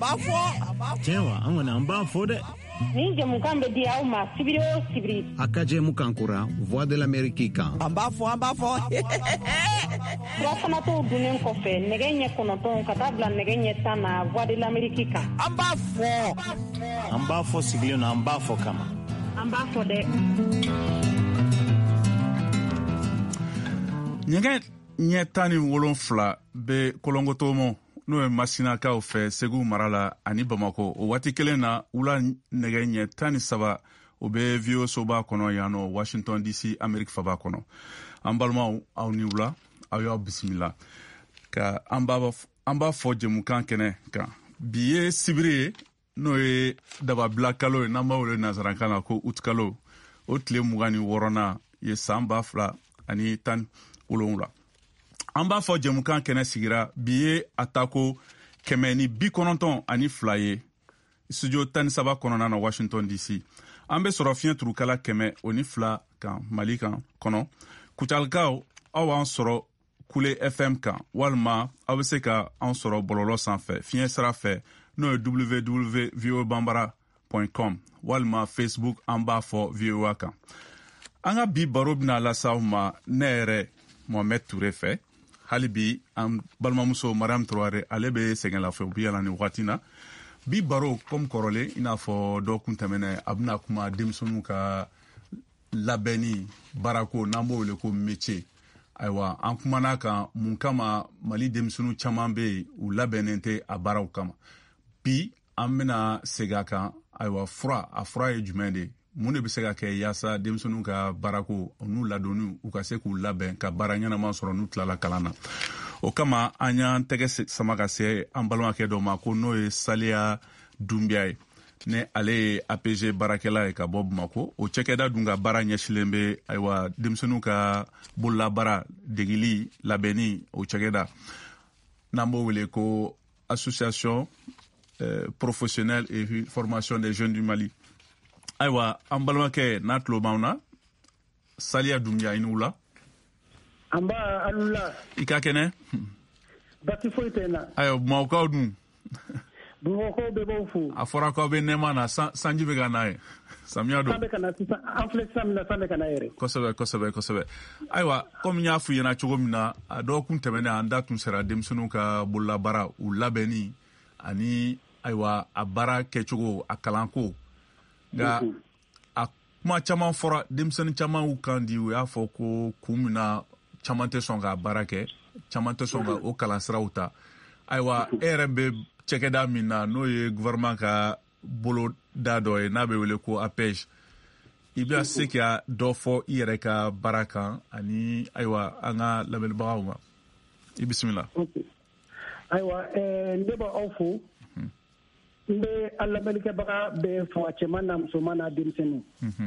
Tiens, on a un bas faux de. Ni jamukan be dia uma sibiri o sibiri. Akaje mukankura, voix de l'Amérique kan. Amba fo. Kurafana to dunen kofe, negenye konoton katabla negenye tana voix de l'Amérique kan. Amba fo siglio na amba fo kama. Amba fo de. Nye tani wolonfla be kolongotomo no e masinakaw fɛ Segu mara la ani Bamako o waati kelen na wula nɛgɛ ɲɛ 17 o bɛ VOA soba kɔnɔ yan nɔ Washington DC Amerique faba kɔnɔ an balimaw aw ni wula aw y'aw bisimila ka an b'a fɔ jɛmukan kɛnɛ kan bi ye sibiri ye n'o ye dababila kalo ye n'an b'a wele nansarakan na ko août kalo o tile 26nan ye san 2017 an b'a fɔ jɛmukan kɛnɛ sigira bi ye atako 192 ye studio 13 kɔnɔna na Washington DC an bɛ sɔrɔ fiɲɛ turukala 102 kan Mali kan kɔnɔ kucalikaw aw b'an sɔrɔ Kule FM kan walima aw bɛ se ka an sɔrɔ bɔlɔlɔ sanfɛ fiɲɛ sira fɛ n'o ye www.voabambara.com walima Facebook an b'a fɔ VOA kan an ka bi baro bɛna lasa aw ma ne yɛrɛ Mohamed Touré fɛ hali bi an balimamuso Mariam Traoré ale bɛ sɛgɛn lafiya bi yala ni wagati na bi baro comme kɔrɔlen i n'a fɔ dɔ kun tɛmɛnɛ a bɛna kuma denmisɛnninw ka labɛnni baarako n'an b'o wele ko métier ayiwa an kumana kan mun kama Mali denmisɛnninw caman bɛ yen u labɛnnen tɛ a baaraw kama bi an bɛna segin a kan ayiwa a fura ye jumɛn de mun de bɛ se ka kɛ yaasa denmisɛnninw ka baarako n'u ladonni u ka se k'u labɛn ka baara ɲɛnama sɔrɔ n'u tilala kalan na o kama an y'an tɛgɛ sama ka se an balimakɛ dɔ ma ko n'o ye Saliya Dunbiya ye ne ale ye APG baarakɛla ye ka bɔ Bamako o cɛkɛda dun ka baara ɲɛsilen bɛ ayiwa denmisɛnninw ka bololabaara degili labɛnni o cɛkɛda n'an b'o wele ko association professionnelle et formation des jeunes du Mali ayiwa an balimakɛ n'a tulo b'anw na Saliya Dunbiya i ni wula an b'a alula i ka kɛnɛ basi foyi tɛ n na ayiwa Bamakɔkaw dun Bamakɔkaw bɛɛ b'aw fo a fɔra k'aw bɛ nɛma na sanji bɛ ka na ye samiya don san bɛ ka na sisan an filɛ sisan min na san bɛ ka na yɛrɛ kosɛbɛ ayiwa komi n y'a f'i ɲɛna cogo min na a dɔgɔkun tɛmɛnen an da tun sera denmisɛnninw ka bololabaara u labɛnni ani ayiwa a baara kɛcogo a kalanko nka a kuma caman fɔra denmisɛnnin caman y'u kan di u y'a fɔ ko kun min na caman tɛ sɔn ka baara kɛ caman tɛ sɔn ka o kalansiraw ta ayiwa e yɛrɛ bɛ cɛkɛda min na n'o ye gouvernement ka boloda dɔ ye n'a bɛ wele ko APEJ i bɛ se ka dɔ fɔ i yɛrɛ ka baara kan ani ayiwa an ka lamɛnibagaw ma i bisimila. ayiwa ne bɛ aw fo n bɛ a lamɛnnikɛbaga bɛɛ fɔ a cɛman n'a musoman n'a denmisɛnninw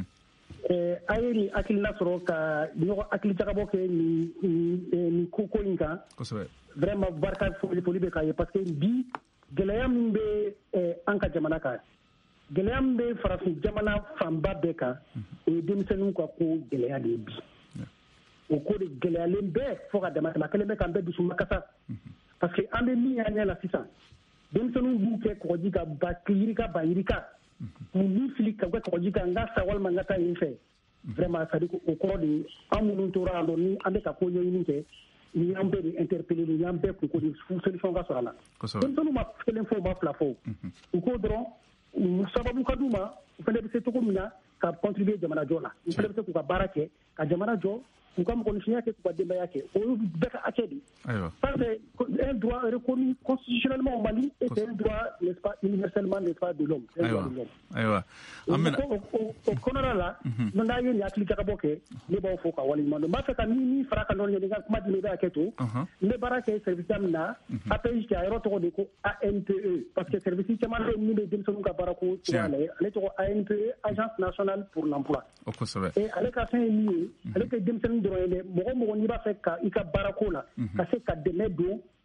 a ye nin hakilina sɔrɔ ka ɲɔgɔn hakilijagabɔ kɛ nin ko in kan vraiment barika foli bɛ k'a ye parce que bi gɛlɛya min bɛ an ka jamana kan gɛlɛya min bɛ farafin jamana fanba bɛɛ kan o ye denmisɛnninw ka ko gɛlɛya de ye bi o ko de gɛlɛyalen bɛɛ fɔ ka dama tɛmɛ a kɛlen bɛ k'an bɛɛ dusu makasa parce que an bɛ min y'an ɲɛ la sisan denmisɛnninw b'u kɛ kɔgɔji ka ba yirika k'u ni fili ka kɛ kɔgɔji kan n ka sa walima n ka taa yen fɛ vraiment c'est à dire o kɔrɔ de ye an minnu tora yan ni an bɛ ka ko ɲɛɲini kɛ ni an bɛɛ de interpellé ni an bɛɛ kunko de solution ka sɔrɔ a la denmisɛnninw ma kelen fɔ u ma fila fɔ u ko dɔrɔn sababu ka d'u ma u fana bɛ se cogo min na ka contribuer jamana jɔ la u fana bɛ se k'u ka baara kɛ ka jamana jɔ k'u ka mɔgɔninfinya kɛ k'u ka denbaya kɛ o ye bɛɛ ka hakɛ de ça c'est un droit reconnu constitutionnellement au Mali et c'est un droit n'est-ce pas universellement n'est-ce pas de l'homme ayiwa o kɔnɔna la n'a ye nin hakilijagabɔ kɛ ne b'aw fo ka waleɲuman dɔn n b'a fɛ ka min fara kan dɔɔnin n ka kuma di ne bɛ hakɛ to n bɛ baara kɛ service min na APJ a yɔrɔ tɔgɔ de ko ANPE parce que service caman bɛ min bɛ denmisɛnninw ka baarako cogoya la ale tɔgɔ ANPE agence nationale pour l'emploi et ale ka fɛn ye min ye ale tɛ denmisɛnnin dɔrɔn ye dɛ mɔgɔ n'i b'a fɛ ka i ka baarako la ka se ka dɛmɛ don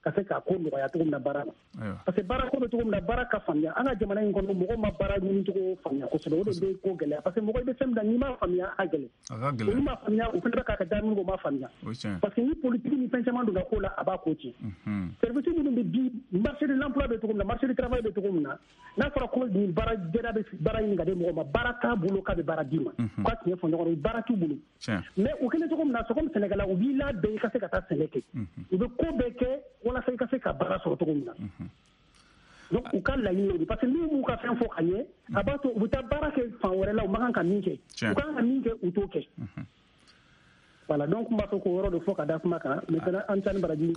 ka se ka ko nɔgɔya cogo min na baara la parce que baara ko bɛ cogo min na baara ka faamuya an ka jamana in kɔnɔ mɔgɔ ma baara ɲini cogo faamuya kosɛbɛ o de bɛ ko gɛlɛya parce que mɔgɔ i bɛ fɛn min na n'i m'a faamuya a gɛlɛn olu m'a faamuya o fana bɛ k'a ka da minnu m'a faamuya parce que ni politique ni fɛn caman donna ko la a b'a ko tiɲɛ service minnu bɛ di marché de l'emploi bɛ cogo min na marché de travail bɛ cogo min na n'a fɔra ko nin baara jɛra bɛ baara ɲini ka di mɔgɔ ma baara t'a bolo k'a bɛ baara d'i ma k'a tiɲɛ fɔ ɲɔgɔn baara t'u bolo mais o kɛlen cogo min na c'est comme Sénégal u b'i labɛn i ka se ka taa sɛnɛ kɛ u bɛ ko bɛɛ kɛ walasa i ka se ka baara sɔrɔ cogo min na donc u ka laɲini o parce que n'u m'u ka fɛn fɔ ka ɲɛ a b'a to u bɛ taa baara kɛ fan wɛrɛ la u man kan ka min kɛ u kan ka min kɛ u t'o kɛ voilà donc n b'a fɔ k'o yɔrɔ de fɔ ka da kuma kan maintenant an ta ni baraji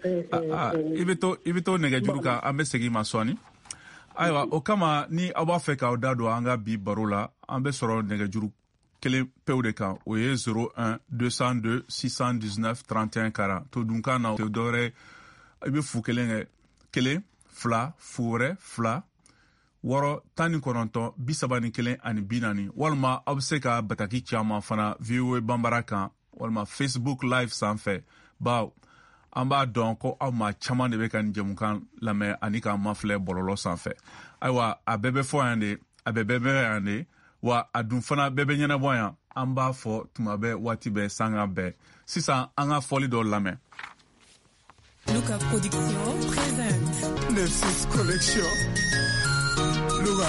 i bɛ to nɛgɛjuru kan an bɛ segin ma sɔɔni ayiwa o kama ni aw b'a fɛ k'aw da don an ka bi baro la an bɛ sɔrɔ nɛgɛjuru kelen pew de kan o ye 01 202 619 31 40 to dunkan na o tɛ dɔwɛrɛ i bɛ fu kelen kɛ 1 2 fu wɛrɛ 2 6 19 31 ani 40 walima aw bɛ se ka bataki caman fana VOA Bambara kan walima Facebook live sanfɛ baw an b'a dɔn ko aw maa caman de bɛ ka nin jɛmukan lamɛn ani k'an mafilɛ bɔlɔlɔ sanfɛ ayiwa a bɛɛ bɛ fɔ yan de a bɛɛ bɛ yan de wa a dun fana bɛɛ bɛ ɲɛnabɔ yan an b'a fɔ tuma bɛɛ waati bɛɛ sanga bɛɛ sisan an ka fɔli dɔw lamɛn. Luca Production présente 96 Collection. Luca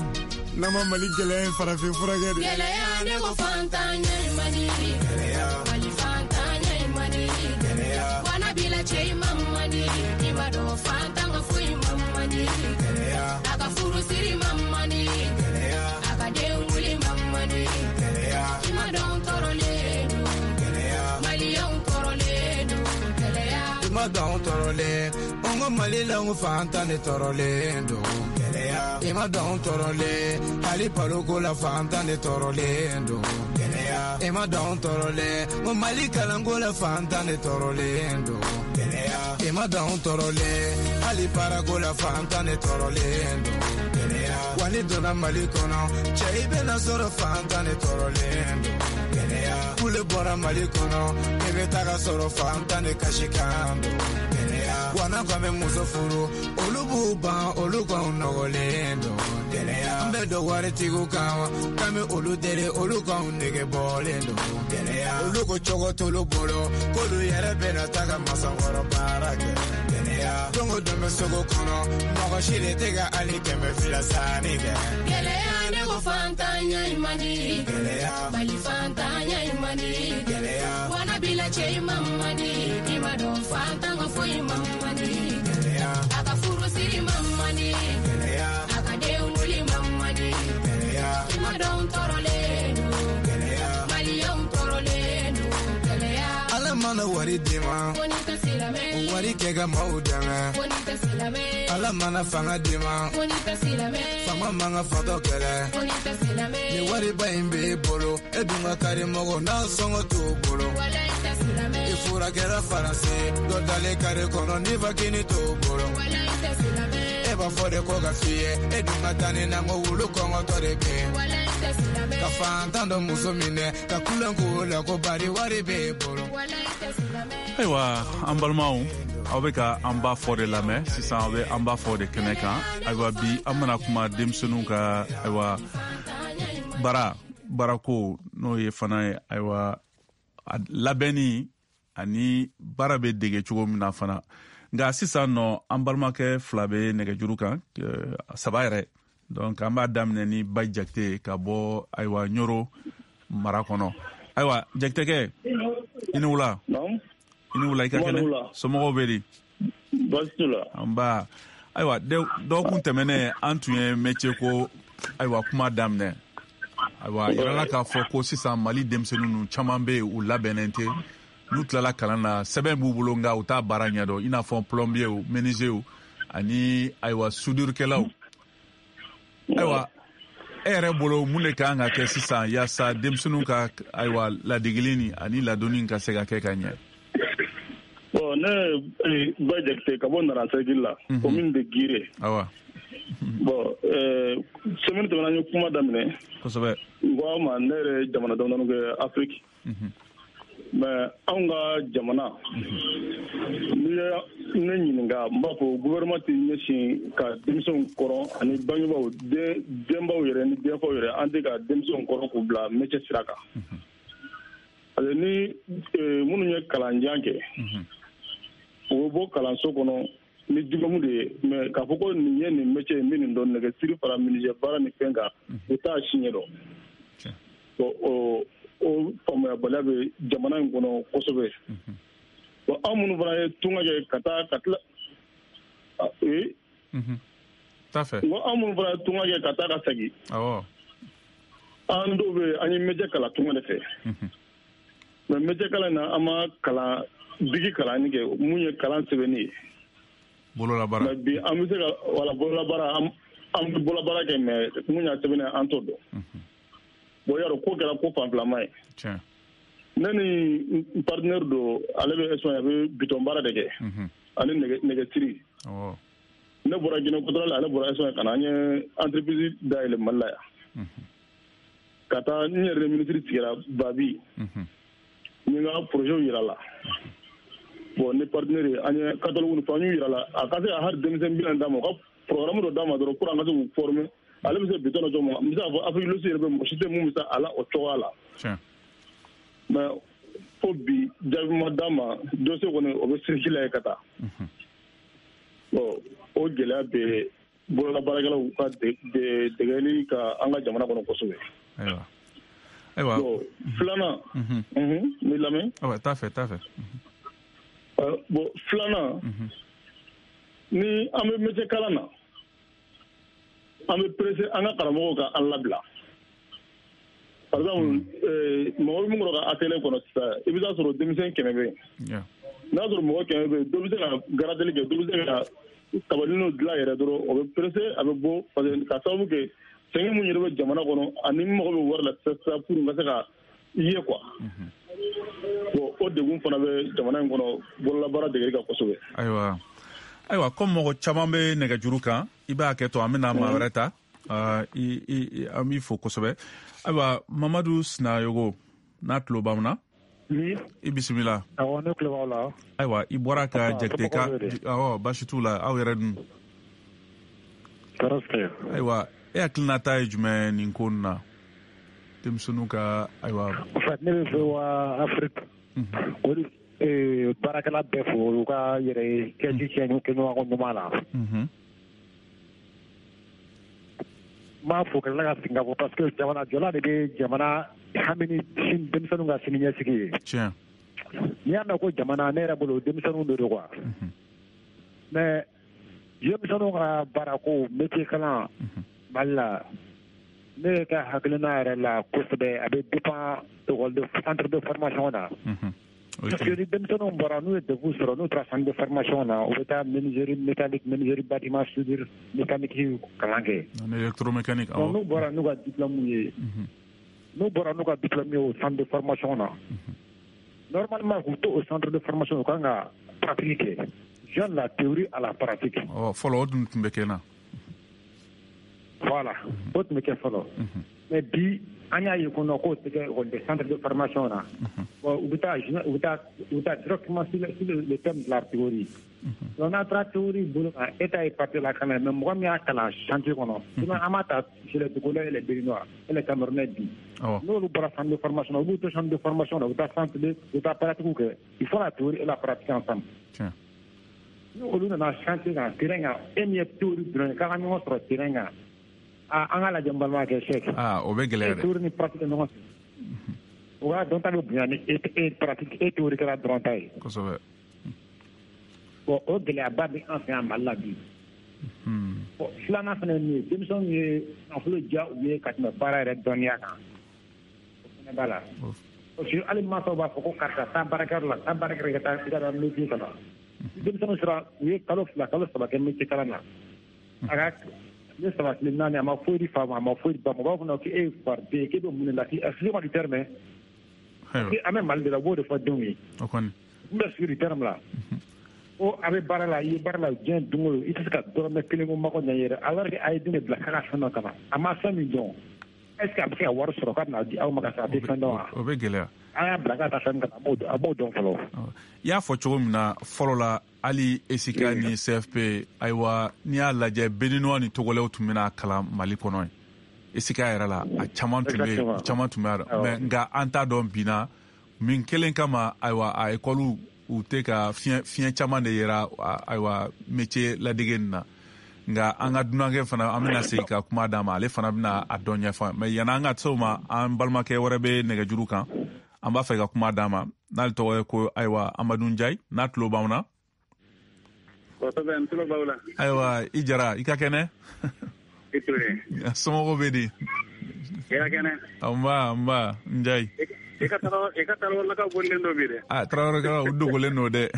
nama Mali gɛlɛya farafin furakɛ de gɛlɛya ne ko fantan ye Mali gɛlɛya Mali fantan ye Mali gɛlɛya wana bila cɛ Mali i ma dɔn fantan ka foyi Mali gɛlɛya a ka furu siri Mali gɛlɛya a ka den wuli Mali gɛlɛya i ma dɔn tɔɔrɔlen don gɛlɛya Maliyɛnw tɔɔrɔlen don gɛlɛya i ma dɔn tɔɔrɔlen an ka Mali la ko fantan de tɔɔrɔlen don gɛlɛya i ma dɔn tɔɔrɔlen hali paloko la fantan de tɔɔrɔlen don gɛlɛya i ma dɔn tɔɔrɔlen ko Mali kalanko la fantan de tɔɔrɔlen don gɛlɛya i ma dɔn tɔɔrɔlen hali baarako la fantan de tɔɔrɔlen don gɛlɛya wa ni donna Mali kɔnɔ cɛ i bɛna sɔrɔ fantan de tɔɔrɔlen don gɛlɛya kule bɔra Mali kɔnɔ i bɛ taga sɔrɔ fantan de kasi kan don gɛlɛya wa n'a kɔn bɛ muso furu olu b'u ban olu kɔn nɔgɔlen don gɛlɛya an bɛ dɔn waritigiw kan wa k'an bɛ olu deli olu kɔn nege bɔlen don gɛlɛya olu ko cogo t'olu bolo k'olu yɛrɛ bɛna taga masakɔrɔ baara kɛ gɛlɛya don o don bɛ sogo kɔnɔ mɔgɔ si de tɛ ka hali 200 sanni kɛ gɛlɛya ne ko fantan ye Mali gɛlɛya Mali fantan ye Mali gɛlɛya wana bila cɛ Mali i ma dɔn fantan ka foyi Mali gɛlɛya a ka furu siri Mali gɛlɛya a ka den wuli Mali gɛlɛya i ma dɔn tɔɔrɔlen don gɛlɛya Maliyɛnw tɔɔrɔlen don gɛlɛya Ala mana wari di ma ko n'i tɛ silamɛ wari kɛ ka maaw dɛmɛ ko n'i tɛ silamɛ Ala mana fanga di ma ko n'i tɛ silamɛ fanga man ka fatɔ kɛlɛ ko n'i tɛ silamɛ ni wariba in b'e bolo e dun ka kari mɔgɔ n'a sɔngɔ t'o bolo wala i tɛ silamɛ i furakɛra Faransi dɔ dalen kari kɔnɔ ni vakini t'o bolo wala i tɛ silamɛ e b'a fɔ de ko ka f'i ye e dun ka taa ni na ko wulu kɔngɔtɔ de bɛ wala i tɛ silamɛ ka fantan dɔ muso minɛ ka kulen k'o la ko bari wari b'e bolo wala i tɛ silamɛ ayiwa an balimaw aw bɛ ka an b'a fɔ de lamɛn sisan aw bɛ an b'a fɔ de kɛnɛ kan ayiwa bi an bɛna kuma denmisɛnninw ka ayiwa baarako n'o ye fana ye ayiwa labɛnni ani baara bɛ dege cogo min na fana nka sisan nɔ an balimakɛ fila bɛ nɛgɛjuru kan 3 yɛrɛ donc an b'a daminɛ ni Bayi Jakite ka bɔ ayiwa Ɲoro mara kɔnɔ ayiwa Jakitekɛ i ni wula i ni wula i ka kɛnɛ somɔgɔw bɛ di baasi t'u la an ba ayiwa dɔgɔkun tɛmɛnen an tun ye métier ko ayiwa kuma daminɛ ayiwa yirala k'a fɔ ko sisan Mali denmisɛnnin ninnu caman bɛ yen u labɛnnen tɛ n'u tilala kalan na sɛbɛn b'u bolo nka u t'a baara ɲɛdɔn i n'a fɔ plombier menuisier ani ayiwa soudurukɛlaw ayiwa e yɛrɛ bolo mun de kan ka kɛ sisan yaasa denmisɛnninw ka ayiwa ladegeli ani ladonni ka se ka kɛ ka ɲɛ. Bon ne Bayi Jakite ka bɔ Naransaigiri la commune de Guiré. Awa. Bon semaine tɛmɛna an ye kuma daminɛ. Kosɛbɛ. N ko aw ma ne yɛrɛ jamana damadɔni kɛ Afrique. mais an ka jamana n'i ye ne ɲininka n b'a fɔ gouvernement tɛ ɲɛsin ka denmisɛnw kɔrɔ ani bangebaaw denbaw yɛrɛ ni denfaw yɛrɛ an tɛ ka denmisɛnw kɔrɔ k'u bila métier sira kan parce que ni minnu ye kalanjan kɛ o bɛ bɔ kalanso kɔnɔ ni diplôme de ye mais k'a fɔ ko nin ye nin métier ye n bɛ nin dɔn nɛgɛsiri fara menuisier baara ni fɛn kan u t'a si ɲɛ dɔn o faamuyabaliya bɛ jamana in kɔnɔ kosɛbɛ bon an minnu fana ye tunga kɛ ka tila an minnu fana ye tunga kɛ ka taa ka segin an dɔw bɛ an ye métier kalan tunga de fɛ mais métier kalan na an ma kalan bigi kalan kɛ mun ye kalan sɛbɛnni ye bololabaara mais bi an bɛ se ka wala bololabaara an bɛ bololabaara kɛ mais mun y'a sɛbɛnni an t'o dɔn bon y'a dɔn ko kɛra ko fanfilama ye ne ni partenaire do ale bɛ Espagne a bɛ bitɔn baara de kɛ ani nɛgɛsiri ne bɔra Guinée Équatoriale ale bɔra Espagne ka na an ye entreprise dayɛlɛ Mali la yan ka taa n yɛrɛ ministre tigɛra Babi n ye n ka projet yira la bon ne partenaire an ye catalogue ni fɛn yira la a ka se ka hali denmisɛn 40 d'a ma u ka programme dɔ d'a ma dɔrɔn pour an ka se k'u former ale bɛ se bitɔn dɔ jɔ ma n bɛ se k'a fɔ Afrique de l'Ouest yɛrɛ bɛ mɔgɔ si tɛ mun bɛ se a la o cogoya la mais fo bi jaabi ma d'a ma dossier kɔni o bɛ circuler ka taa bon o gɛlɛya bɛ bololabaarakɛlaw ka dɛgɛli ka an ka jamana kɔnɔ kosɛbɛ ayiwa bon filanan ni lamɛn t'a fɛ bon filanan ni an bɛ métier kalan na an bɛ pressé an ka karamɔgɔw ka an labila par exemple mɔgɔ min kɔrɔ ka atelier kɔnɔ sisan i bɛ taa sɔrɔ denmisɛn 100 bɛ yen n'a sɔrɔ mɔgɔ 100 bɛ yen dɔ bɛ se ka garadeli kɛ dɔ bɛ se ka tabalinin dilan yɛrɛ dɔrɔn o bɛ pressé a bɛ bɔ parce que ka sababu kɛ sɛgɛn mun yɛrɛ bɛ jamana kɔnɔ ani mɔgɔ bɛ wari la sisan pour ka se ka ye quoi bon o degun fana bɛ jamana in kɔnɔ bololabaara degeli kan kosɛbɛ. ayiwa comme mɔgɔ caman bɛ nɛgɛjuru kan i b'a kɛ to an bɛna maa wɛrɛ ta an b'i fo kosɛbɛ ayiwa Mamadu Sinayogo n'a tulo b'an na i bisimila. awɔ ne tulo b'aw la. ayiwa i bɔra ka Jakite ka baasi t'u la aw yɛrɛ dun. ayiwa e hakilinata ye jumɛn nin ko in na denmisɛnninw ka ayiwa. en fait ne bɛ fɛ wa Afrique o de baarakɛla bɛɛ fo olu ka yɛrɛ kɛji kɛɲɔgɔn ɲuman na. m'a fo kɛlɛ ka segin ka fɔ parce que jamana jɔla de bɛ jamana hami ni denmisɛnninw ka sini ɲɛsigi ye. tiɲɛ. n'i y'a mɛn ko jamana ne yɛrɛ bolo denmisɛnninw de don quoi. mais denmisɛnninw ka baara ko métier kalan Mali la ne ka hakilina yɛrɛ la kosɛbɛ a bɛ dépend centre de formation na. parce que ni denmisɛnninw bɔra n'u ye degun sɔrɔ n'u taara centre de formation na u bɛ taa menuiserie métallique menuiserie bâtiment soudure mécanique kalan kɛ. électromécanique awɔ. n'u bɔra n'u ka diplôme ye o centre de formation na normalement k'u to o centre de formation u kan ka pratique kɛ jeune la théorie à la pratique. fɔlɔ o dun tun bɛ kɛ na. voilà o tun bɛ kɛ fɔlɔ mais bi an y'a ye ko non k'o tɛ kɛ des centres de formation na bon u bɛ taa directement sur le thème de la théorie donc n'a taara théorie bolo kan État ye papier la kalan mais mɔgɔ min y'a kalan chantier kɔnɔ sinon an b'a ta chez les Togolais et les Béninois et les Camerounais bi n'olu bɔra centre de formation na u b'u to centre de formation na u bɛ taa pratique kɛ il faut la théorie et la pratique ensemble ni olu nana chantier kan terrain kan e min ye théorie dɔrɔn k'a ka ɲɔgɔn sɔrɔ terrain kan an ka lajɛ n balima kɛ chèque o bɛ gɛlɛya dɛ théorie ni pratique ɲɔgɔn fɛ o ka dɔn ta bɛ bonya ni pratique théorie kɛra dɔrɔn ta ye kosɛbɛ bon o gɛlɛyaba bɛ an fɛ yan Mali la bi bon filanan fana ye min ye denmisɛnw ye nafolo diya u ye ka tɛmɛ baara yɛrɛ dɔnniya kan o fana b'a la parce que hali mansaw b'a fɔ ko karisa taa baarakɛyɔrɔ la taa baarakɛyɔrɔ ka taa métier kalan denmisɛnw sera u ye kalo 2 kalo 3 kɛ métier kalan na a ka ne saba tile 4 a ma foyi di fa ma a ma foyi di ba ma u b'a fɔ k'e ye fariden k'e bɛ mun de la excusez-moi du terme an bɛ Mali de la u b'o de fɔ denw ye n bɛ sigi du terme la ko a bɛ baara la i ye baara la diɲɛ don o don i tɛ se ka dɔrɔmɛ kelen ko mago ɲɛ yɛrɛ alors que a ye den de bila k'a ka fɛn dɔ kama a ma fɛn min dɔn est-ce que après avoir sur le cadre au magasin défendant o be gele aya blaga ta san ka abo don falo ya fo cogo mina folo la ali esika ni CFP aiwa ni ala je benino ni togolew tumina kala mali kono esika yɛrɛ la a caman tun bɛ mais nga an t'a dɔn bina min kelen kama aiwa a ekɔlu u tɛ ka fiɲɛ caman de yɛra aiwa métier ladegeni na nga an ka dunankɛ fana an bɛna segin ka kuma d'a ma ale fana bɛna a dɔn ɲɛfɔ mais yana an ka se o ma an balimakɛ wɛrɛ bɛ nɛgɛjuru kan an b'a fɛ ka kuma d'a ma n'ale tɔgɔ ye ko aiwa Amadu Njayi n'a tulo b'anw na aiwa i Jara i ka kɛnɛ somɔgɔw bɛ di nba Njayi i ka tarawele lakaw bolilen dɔ bi dɛ tarawele lakaw u dogolen don dɛ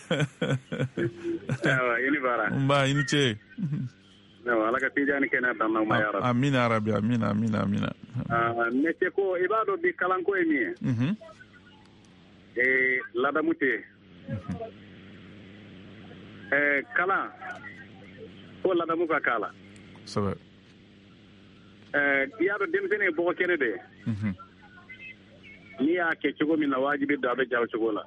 i ni baara nba i ni ce ala ka tijani kɛnɛ dan n'aw ma ya rabi amina arabi amina ne ce ko i b'a dɔn bi kalanko ye min ye ladamu tɛ kalan ko ladamu ka k'a la kosɛbɛ i y'a dɔn denmisɛnnin ye bɔgɔ kɛnɛ de ye n'i y'a kɛ cogo min na wajibi don a bɛ ja o cogo la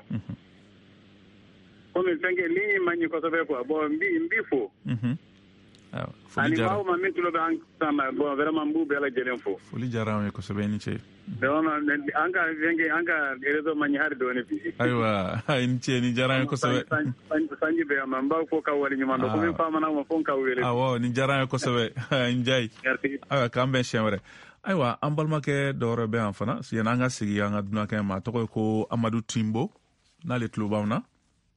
komi fɛn kɛ ni ma ɲi kosɛbɛ quoi bon n b'i fo ani maaw ma min tulo bɛ an san na bon vraiment n b'u bɛɛ lajɛlen fo foli diyara an ye kosɛbɛ i ni ce an ka fɛn kɛ an ka réseau ma ɲi hali dɔɔni bi ayiwa i ni ce ni diyara an ye kosɛbɛ sanji bɛ yan ma n b'aw fo k'aw wale ɲuman dɔn komi faamana ma fo n k'aw wele awɔ ni diyara an ye kosɛbɛ Njayi ayiwa k'an bɛn siɲɛ wɛrɛ ayiwa an balimakɛ dɔ wɛrɛ bɛ yan fana yanni an ka sigi an ka dunankɛ ma a tɔgɔ ye ko Amadu Timbo n'ale tulo b'anw na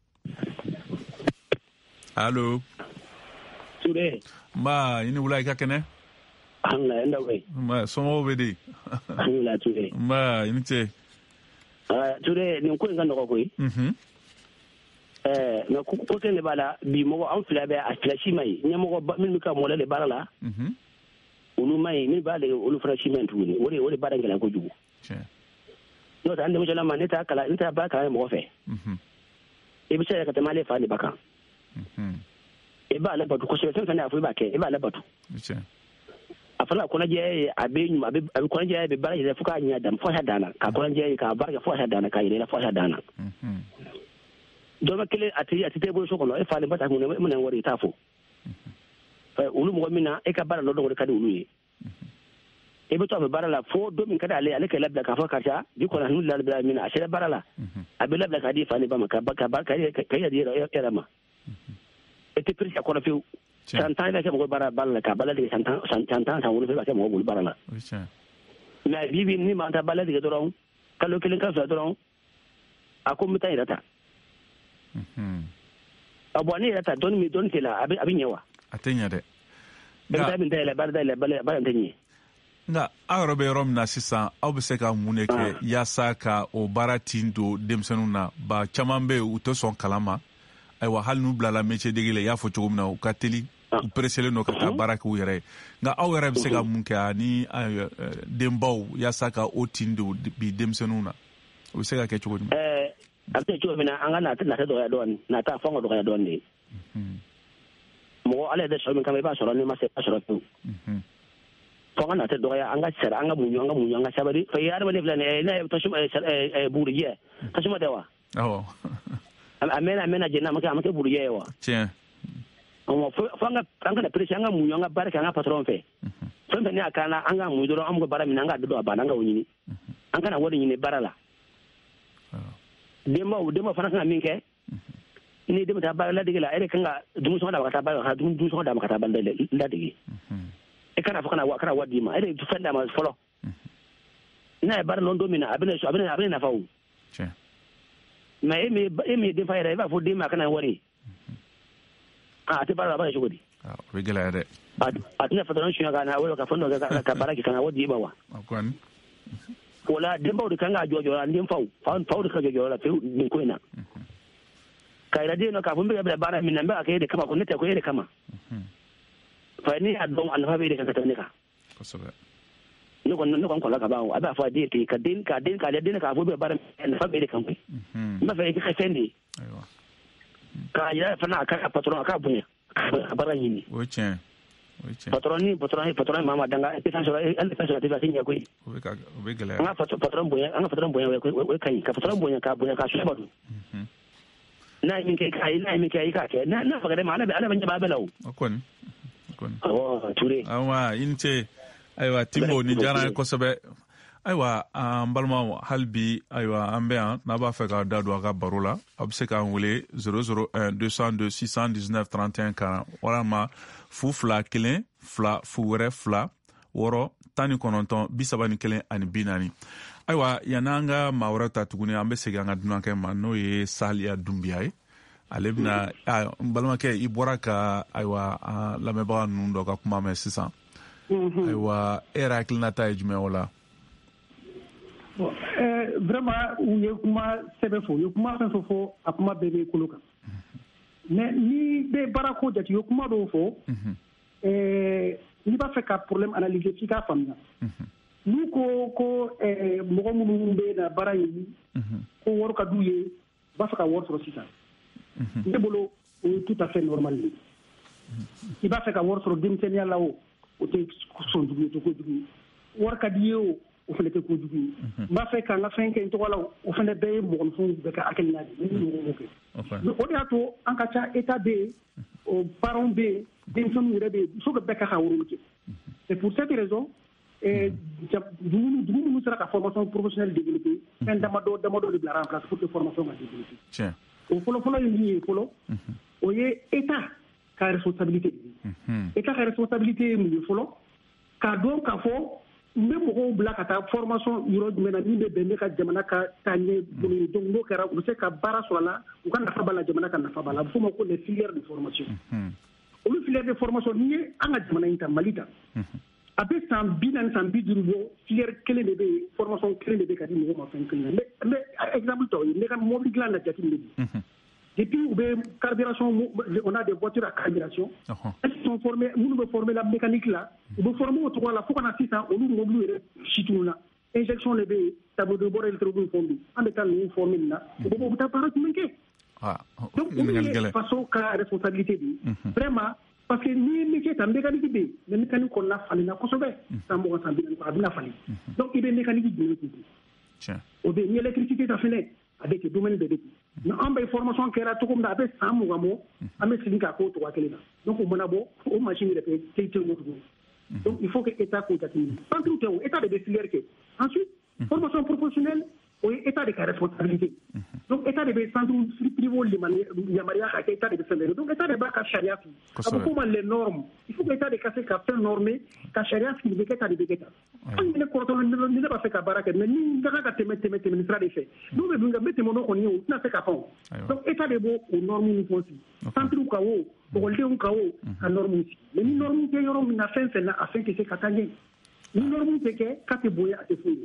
allo Ture nba i ni wula i ka kɛnɛ alhamdulillah enda we nba somɔgɔw bɛ di alhamdulillah Ture nba i ni ce Ture nin ko in ka nɔgɔ koyi mais ko kelen de b'a la bi mɔgɔ an fila bɛ a filasi ma ɲi ɲɛmɔgɔ minnu bɛ ka mɔlɛ de baara la olu ma ɲi min b'a de olu fana si ma ɲi tuguni o de baara gɛlɛn kojugu n'o tɛ an denmisɛnnin ma ne t'a baara kalan mɔgɔ fɛ i bɛ se ka tɛmɛ ale fa de ba kan i b'a labato kosɛbɛ fɛn fɛn y'a fɔ i b'a kɛ i b'a labato a fana kɔnɔjɛ ye a bɛ kɔnɔjɛ bɛ baara yɛrɛ fo k'a ɲɛ dan fo a dan na ka kɔnɔjɛ ye k'a baara kɛ fo a dan na k'a yɛrɛ fo a dan na dɔgɔ kelen a tɛ tɛ bolo so kɔnɔ e fa de ba ta kun e mana wari i t'a fɔ olu mɔgɔ min na e ka baara dɔ ka di olu ye e bɛ to a bɛ baara la fo don min ka di ale ka labila k'a fɔ karisa bi kɔnɔ n'u labila min na a sera baara la a bɛ labila k'a di fa ne ba ma ka yɛrɛ yɛrɛ ma e tɛ pirisi a kɔnɔ fiyewu san tan i bɛ kɛ mɔgɔ baara la ka baara dege san 10 san 7 ka kɛ mɔgɔ bolo baara la mais bi ni ma ta baara dege dɔrɔn kalo kelen ka fila dɔrɔn a ko n bɛ taa yɛrɛ ta a bɔn ne yɛrɛ ta dɔnni tɛ la a bɛ ɲɛ wa a tɛ ɲɛ dɛ baara min tɛ yɛlɛ baara tɛ ɲɛ nka aw yɛrɛ bɛ yɔrɔ min na sisan aw bɛ se ka mun de kɛ yaasa ka o baara tin don denmisɛnninw na ba caman bɛ yen u tɛ sɔn kalan ma ayiwa hali n'u bilala métier dege la i y'a fɔ cogo min na u ka teli u pereselen don ka taa baara kɛ u yɛrɛ ye nka aw yɛrɛ bɛ se ka mun kɛ ani denbaw yaasa ka o tin don bi denmisɛnninw na o bɛ se ka kɛ cogo jumɛn a bɛ kɛ cogo min na an ka nata dɔgɔya dɔɔnin nata fɔ an ka dɔgɔya dɔɔnin de mɔgɔ ala yɛrɛ sɔrɔ min kama i b'a sɔrɔ n'i ma se a sɔrɔ pewu fɔ an ka nata dɔgɔya an ka sara an ka muɲu an ka sabali fɛ adamaden filɛ nin ye tasuma bugurijɛ tasuma tɛ wa a mɛna jɛn a ma kɛ bugurijɛ ye wa tiɲɛ fɔ an ka perese an ka muɲu an ka baara kɛ an ka patron fɛ fɛn fɛn ne y'a kan na an ka muɲu dɔrɔn an bɛ baara min na an ka don a banna an ka o ɲini an kana wari ɲini baara la denbaw fana kan ka min kɛ ni den bɛ taa baara ladege la e de kan ka dumusɔngɔ d'a ma ka taa baara dumusɔngɔ d'a ma ka taa baara ladege e kana fɔ kana wari d'i ma e de fɛn d'a ma fɔlɔ n'a ye baara nɔ don min na a bɛ nafa o mais e min ye denfa yɛrɛ i b'a fɔ den ma a kana wari a tɛ baara la a b'a kɛ cogo di o bɛ gɛlɛya dɛ a tɛna fɔ dɔrɔn suɲɛ ka na wele ka fɛn dɔ kɛ ka baara kɛ ka na wari d'i ma wa o la denbaw de kan ka jɔ jɔyɔrɔ la den faw de ka jɔ jɔyɔrɔ la pewu nin ko in na ka yɛrɛ den dɔ k'a fɔ n bɛ ka bila baara min na n bɛ ka kɛ e de kama ko ne tɛ ko e de kama fa ne y'a dɔn a nafa bɛ e de kan ka tɛmɛ ne kan ne kɔni kɔnɔ ka ban a b'a fɔ a den ten ka den k'a fɔ bɛ baara min nafa bɛ e de kan koyi n b'a fɛ i ka kɛ fɛn de ye k'a yɛrɛ fana a ka patron a k'a bonya a baara ɲini o tiɲɛ patron mama danga pesan so an pesan ta tinya ko o be gele nga patron boya we kai ka patron boya ka shaba du na min kai ka ke na faga ma ana banya babalau akon ture awa inte aywa Timbo ni jara ko sabe aywa balma halbi aywa ambe na ba fa ka dadu ka barula abse ka wule 001 202 619 31 40 wala ma fu fla kelen fla fu were fla woro tani kononton bisabani kelen ani binani aywa yananga mawrata tuguni ambe se ga ngaduna ke manno ye salia dumbiay alebna balma ke ibora ka aywa la meba nundo ka kuma me sisan aywa era kilnata ejme wala vraiment u ye kuma sɛbɛ fo u ye kuma fɛn fɛn fɔ a kuma bɛɛ bɛ kolo kan mais ni bɛ baara ko jate u ye kuma dɔw fɔ n'i b'a fɛ ka problème analyser f'i k'a faamuya n'u ko mɔgɔ minnu bɛ na baara ɲini ko wari ka d'u ye u b'a fɛ ka wari sɔrɔ sisan ne bolo o ye tout à fait normal ye i b'a fɛ ka wari sɔrɔ denmisɛnniya la o tɛ sɔn jugu ye o tɛ kojugu wari ka di ye o fana tɛ kojugu ye n b'a fɛ ka n ka fɛn kɛ n tɔgɔ la o fana bɛɛ ye mɔgɔninfinw bɛɛ ka hakilina de ye ni mɔgɔw kɛ o de y'a to an ka ca état bɛ yen parents bɛ yen denmisɛnninw yɛrɛ bɛ yen il faut que bɛɛ ka rôle kɛ c'est pour cette raison dugu minnu sera ka formation professionnelle développer fɛn damadɔ de bilara en place pour que formation ka développer o fɔlɔfɔlɔ ye min ye fɔlɔ o ye état ka responsabilité de ye état ka responsabilité ye mun ye fɔlɔ k'a dɔn k'a fɔ n bɛ mɔgɔw bila ka taa formation yɔrɔ jumɛn na min bɛ bɛn ne ka jamana ka taaɲɛ bolo ye donc n'o kɛra u bɛ se ka baara sɔrɔ a la u ka nafa b'a la jamana ka nafa b'a la a bɛ f'o ma ko les filières de formation olu filières de formation n'i ye an ka jamana in ta Mali ta a bɛ san 40 san 50 bɔ filière kelen de bɛ yen formation kelen de bɛ ka di mɔgɔw ma fɛn kelen na n bɛ exemple ta o ye ne ka mobili dilan na jateminɛ bi depuis u bɛ carburation on a des voitures à carburation elles sont formées minnu bɛ former la mécanique la u bɛ former o cogoya la fo ka na sisan olu mobili yɛrɛ si tunun na injection de bɛ yen tableau de bord électronique fɛnw bɛ yen an bɛ taa ninnu former nin na u bɛ taa baara jumɛn kɛ donc olu ye faso ka responsabilité de ye vraiment parce que n'i ye métier ta mécanique bɛ yen mais mécanique kɔnɔna falenna kosɛbɛ san 20 san 40 a bɛna falen donc i bɛ mécanique jumɛn kɛ o bɛ yen ni électricité ta fɛnɛ a bɛ kɛ domaine bɛɛ bɛ ten mais an bɛ formation kɛra cogo min na a bɛ san 20 bɔ an bɛ segin k'a k'o cogoya kelen na donc o mana bɔ o machine yɛrɛ tɛ tɛ tuguni donc il faut que état k'o jateminɛ centre tɛ o état de bɛ filière kɛ ensuite formation professionnelle o ye état de ka responsabilité donc état de bɛ centre privé yamaruya ka kɛ état de bɛ fɛn bɛɛ donc état de b'a ka sariya fili a bɛ f'o ma les normes il faut que état de ka se ka fɛn normer ka sariya fili bɛ kɛ tan de bɛ kɛ tan hali ni ne kɔrɔtɔ ni ne b'a fɛ ka baara kɛ mais ni n ka kan ka tɛmɛ nin sira de fɛ n'u bɛ dun ka n bɛ tɛmɛ n'o kɔni ye o tɛna se ka fɛn o donc état de b'o o normes ninnu fɔ sigi centre ka o ekɔlidenw ka o ka normes sigi mais ni normes tɛ yɔrɔ min na fɛn fɛn na a fɛn tɛ se ka taa ɲɛ ni normes tɛ kɛ k'a tɛ bonya a tɛ foyi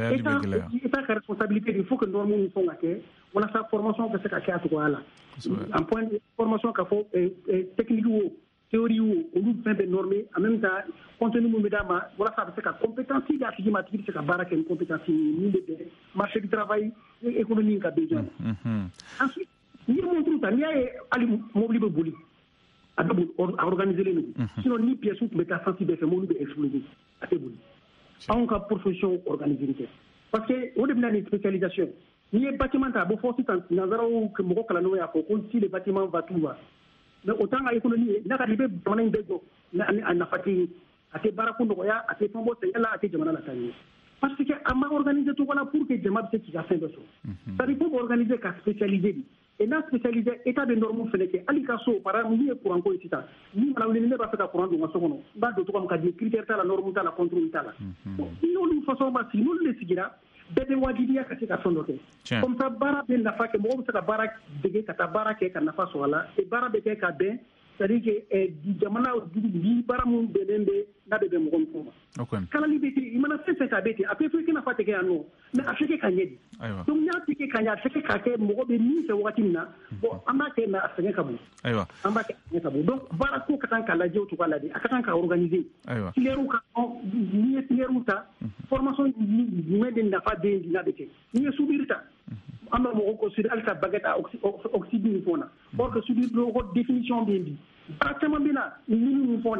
ye état ka responsabilité il faut que normes ninnu fɛnw ka kɛ walasa formation bɛ se ka kɛ a cogoya la en point de formation ka fɔ technique o théorie o olu fɛn bɛ normé en même temps contenu min bɛ d'a ma walasa a bɛ se ka compétence di a tigi ma a tigi bɛ se ka baara kɛ ni compétence ye min bɛ bɛn marché du travail économie ka besoin ensuite n'i ye montre ta n'i y'a ye hali mobili bɛ boli a bɛ boli a organisé len don sinon ni pièces tun bɛ taa sansi bɛɛ fɛ mobili bɛ exploser a tɛ boli anw ka profession organisé tɛ parce que o de bɛ na ni spécialisation n'i ye bâtiment ta a bɛ fɔ sisan nanzaraw mɔgɔ kalannenw y'a fɔ ko si le bâtiment va tout va mais o t'an ka économie ye n'a ka di i bɛ jamana in bɛɛ jɔ a nafa tɛ ye a tɛ baarako nɔgɔya a tɛ fɛn bɔ sɛgɛn la a tɛ jamana lataa ɲɛ parce que a ma organiser cogo la pour que jama bɛ se k'i ka fɛn bɛɛ sɔrɔ c'est-à-dire faut organiser ka spécialiser de et n'a spécialisé état de normes fɛnɛ kɛ hali ka so par exemple min ye courant ko ye sisan ni mana wuli ni ne b'a fɛ ka courant don n ka so kɔnɔ n b'a don cogo min ka di critère t'a la norme t'a la contrôle t'a la n'olu façon ma sigi n'olu de sigira bɛɛ bɛ wajibiya ka se ka fɛn dɔ kɛ comme ça baara bɛ nafa kɛ mɔgɔw bɛ se ka baara dege ka taa baara kɛ ka nafa sɔrɔ a la et baara bɛ kɛ ka bɛn c'est-à-dire que jamana bi baara min bɛnnen bɛ n'a bɛ bɛn mɔgɔ min ma kalali bɛ ten i mana fɛn fɛn k'a bɛ ten a bɛ fɔ i nafa tɛ kɛ yan nɔ mais a fɛ kɛ ka ɲɛ de donc n'i y'a tɛ kɛ ka ɲɛ a fɛ kɛ k'a kɛ mɔgɔ bɛ min fɛ wagati min na bon an b'a kɛ mais a sɛgɛn ka bon an b'a kɛ a sɛgɛn ka bon donc baara ko ka kan ka lajɛ o cogoya la de a ka kan ka organiser filières ka n'i ye filières ta formation jumɛn de nafa bɛ yen n'a bɛ kɛ n'i ye soudure ta an bɛ mɔgɔw ko soudure hali ka baguette à oxyde min fɔ na or que soudure ko définition bɛ yen bi baara caman bɛ na minnu min fɔ na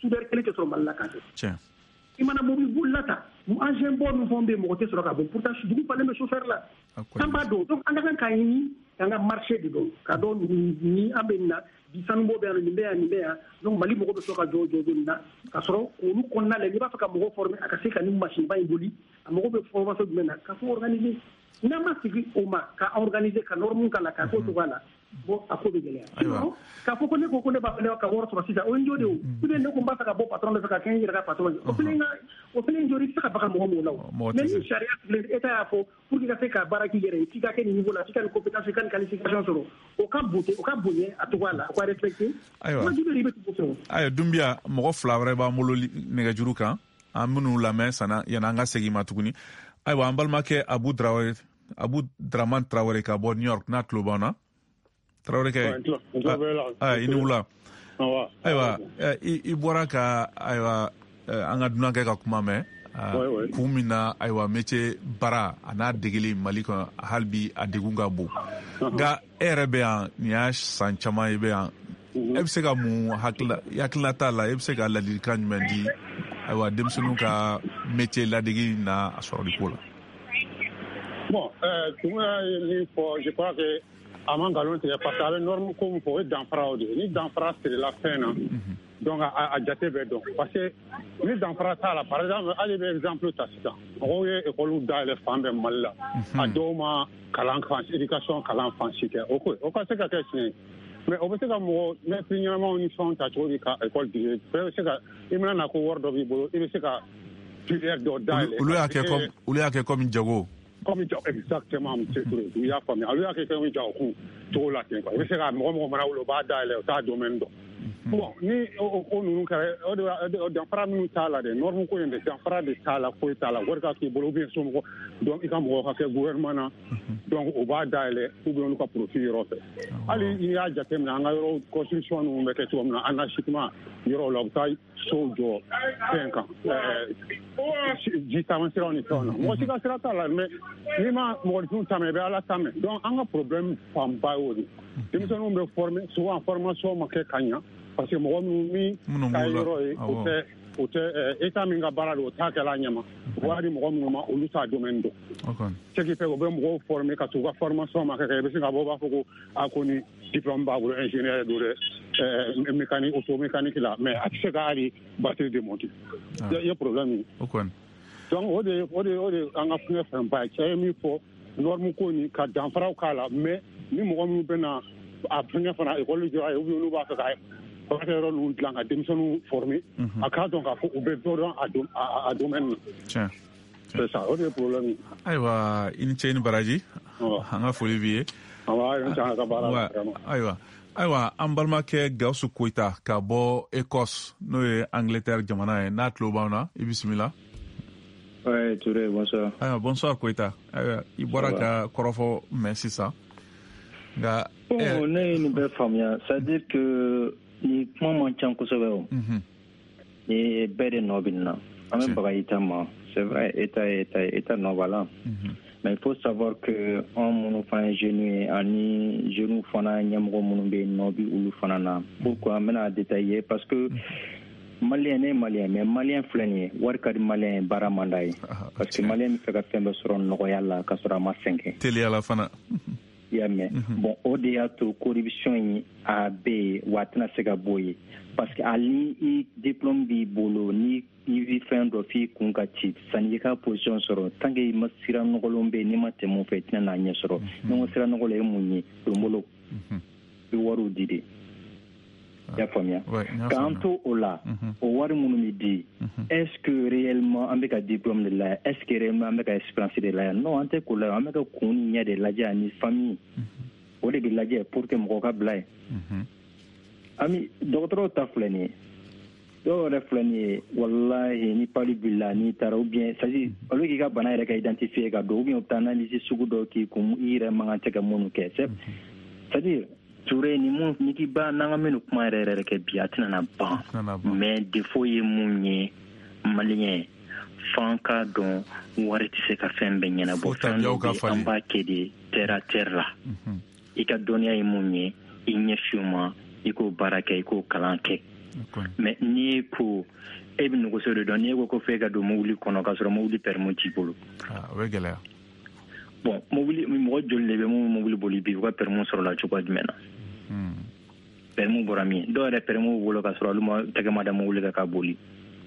soudeur kelen tɛ sɔrɔ Mali la k'a kɛ. I mana mobili bolila ta engin bɔ min fɛn bɛ yen mɔgɔ tɛ sɔrɔ ka bɔ pourtant dugu falen bɛ chauffeur la. An b'a dɔn donc an ka kan k'a ɲini k'an ka marché de dɔn k'a dɔn ni an bɛ nin na bi sanubɔ bɛ yan nin bɛ yan nin bɛ yan donc Mali mɔgɔ bɛ sɔrɔ ka jɔ nin na k'a sɔrɔ olu kɔnɔna la n'i b'a fɛ ka mɔgɔ former a ka se ka nin machine ba in boli a mɔgɔ bɛ formation jumɛn na k'a fɔ organiser n'a ma sigi o ma ka organiser ka norme k'a la k'a k'o cogoya la bon a ko bɛ gɛlɛya k'a fɔ ko ne ko ne b'a fɛ ka wari sɔrɔ sisan o ye n jo de o ou bien ne ko n b'a fɛ ka bɔ patron de fɛ ka kɛ n yɛrɛ ka patron ye o fana n joli tɛ se ka baga mɔgɔ mɔgɔw la o mais ni sariya sigilen État y'a fɔ pour que ka se ka baara k'i yɛrɛ ye f'i ka kɛ nin niveau la f'i ka nin compétence f'i ka nin qualification sɔrɔ o ka bonya a cogoya la o ka respecter ayiwa Dunbiya mɔgɔ fila wɛrɛ b'an bolo nɛgɛjuru kan an minnu lamɛn yanni an ka segin ma tuguni ayiwa an balimakɛ Abu Draman Traoré ka bɔ New York n'a tulo b'an na Traoré kɛ i ni wula ayiwa i bɔra ka ayiwa an ka dunankɛ ka kuma mɛn kun min na ayiwa métier baara a n'a degeli Mali kɔnɔ hali bi a degun ka bon nka e yɛrɛ bɛ yan nin y'a san caman i bɛ yan e bɛ se ka mun hakilila t'a la e bɛ se ka ladilikan jumɛn di ayiwa denmisɛnninw ka métier ladegi n'a sɔrɔli ko la. Bon, tumu ye min fɔ je crois que a man nkalon tigɛ parce que a bɛ norme ko min fɔ o ye danfara o de ye ni danfara sirila fɛn na donc a jate bɛ dɔn parce que ni danfara t'a la par exemple hali bɛ exemple ta sisan mɔgɔw ye école dayɛlɛ fan bɛɛ Mali la a dɔw ma kalan éducation kalan fan si kɛ o ka se ka kɛ tiɲɛ mais o bɛ se ka mɔgɔ maître ɲɛnamaw ni fɛnw ta cogo di ka école dirige bɛɛ bɛ se ka i mana na ko wari dɔ b'i bolo i bɛ se ka filière dɔ dayɛlɛ olu y'a kɛ comme jago. Comme exactement monsieur Touré u y'a faamuya olu y'a kɛ comme jago kun cogo la ten quoi i bɛ se ka mɔgɔ mana wolo o b'a dayɛlɛ o t'a domaine dɔn bon ni o ninnu kɛra o danfara minnu t'a la dɛ norme ko in de danfara de t'a la foyi t'a la wari ka k'i bolo ou bien somɔgɔ donc i ka mɔgɔ ka kɛ gouvernement na donc o b'a dayɛlɛ ou bien olu ka profit yɔrɔ fɛ hali n'i y'a jateminɛ an ka yɔrɔ construction ninnu bɛ kɛ cogo min na anarchiquement yɔrɔ la u bɛ taa sow jɔ fɛn kan ji taamasiraw ni fɛnw na mɔgɔ si ka sira t'a la mais n'i ma mɔgɔninfinw ta mɛn i bɛ ala ta mɛn donc an ka problème fanba y'o de denmisɛnninw bɛ former souvent formation ma kɛ ka ɲa parce que mɔgɔ minnu ka yɔrɔ ye o tɛ État min ka baara don o t'a kɛla ɲɛma o b'a di mɔgɔ minnu ma olu t'a domaine dɔn ce qui fait o bɛ mɔgɔw former ka to u ka formation ma kɛ i bɛ se ka bɔ u b'a fɔ ko ko ni diplôme b'a bolo ingénieur don dɛ mécanique automécanique la mais a tɛ se ka hali batterie démonter i ye problème ye donc o de an ka fɛngɛ fɛnba ye cɛ ye min fɔ norme ko ni ka danfaraw k'a la mais ni mɔgɔ minnu bɛ na a fɛngɛ fana école jɔ ye ou bien olu b'a fɛ ka baarakɛyɔrɔ ninnu dilan ka denmisɛnninw former a k'a dɔn k'a fɔ u bɛ dɔ dɔn a domaine na c'est ça o de ye problème ye ayiwa i ni ce i ni baraji an ka foli b'i ye ayiwa an balimakɛ Gawusu Koyita ka bɔ Écosse n'o ye Angleterre jamana ye n'a tulo b'an na i bisimila. Oui, Touré, bonsoir. Ayiwa bonsoir Koyita ayiwa i bɔra ka kɔrɔfɔ mɛn sisan nka ne ye nin bɛɛ faamuya c'est à dire que ni kuma man ca kosɛbɛ o ni bɛɛ de nɔ bɛ nin na an bɛ baga État ma c'est vrai État nɔ b'a la mais il faut savoir que an minnu fana ye jeunes ye ani jeunes fana ɲɛmɔgɔ minnu bɛ yen nɔ bi olu fana na pourquoi n bɛna détailler parce que Malien ne ye Malien mais Malien filɛ nin ye wari ka di Malien ye baara man d'a ye parce que Malien bɛ fɛ ka fɛn bɛɛ sɔrɔ nɔgɔya la ka sɔrɔ a ma fɛn kɛ teliya la fana i y'a mɛn bon o de y'a to corruption in a bɛ yen wa a tɛna se ka bɔ yen parce que hali i diplôme b'i bolo ni i bɛ fɛn dɔ f'i kun ka ci sanni i ka position sɔrɔ tant que i ma sira nɔgɔlenw bɛ yen n'i ma tɛmɛ o fɛ i tɛna n'a ɲɛ sɔrɔ ni ko sira nɔgɔlen ye mun ye don bolo i bɛ wariw di de i y'a faamuya k'an to o la o wari minnu bɛ di est ce que réellement an bɛ ka diplôme de la est ce que réellement an bɛ ka expérience de la yan non an tɛ k'o la an bɛ ka kun ni ɲɛ de lajɛ ani famille o de bɛ lajɛ pour que mɔgɔ ka bila yen ami dɔgɔtɔrɔw ta filɛ nin ye dɔw yɛrɛ filɛ nin ye walahi ni pali bila n'i taara ou bien c'est à dire olu k'i ka bana yɛrɛ ka identifier ka don ou bien u bɛ taa analyse sugu dɔw k'i kun i yɛrɛ man kan tɛ ka minnu kɛ c'est à dire Touré ni mun ni k'i ba n'an ka minnu kuma yɛrɛ kɛ bi a tɛna na ban mais défaut ye mun ye maliyɛn f'an k'a dɔn wari tɛ se ka fɛn bɛɛ ɲɛnabɔ fɛn dɔ bɛ an b'a kɛ de terre à terre la i ka dɔnniya ye mun ye i ɲɛsiw ma i k'o baara kɛ i k'o kalan kɛ mais ni ko e bi nugo sore don ni ko fe ga do mobili kono ka soro mobili permis ti bolo we gele bon mobili mo jolle be mo mobili boli bi ko permis soro la chukwa dimena permis borami do re permis bolo ka soro lu mo tege ma da mobili ka boli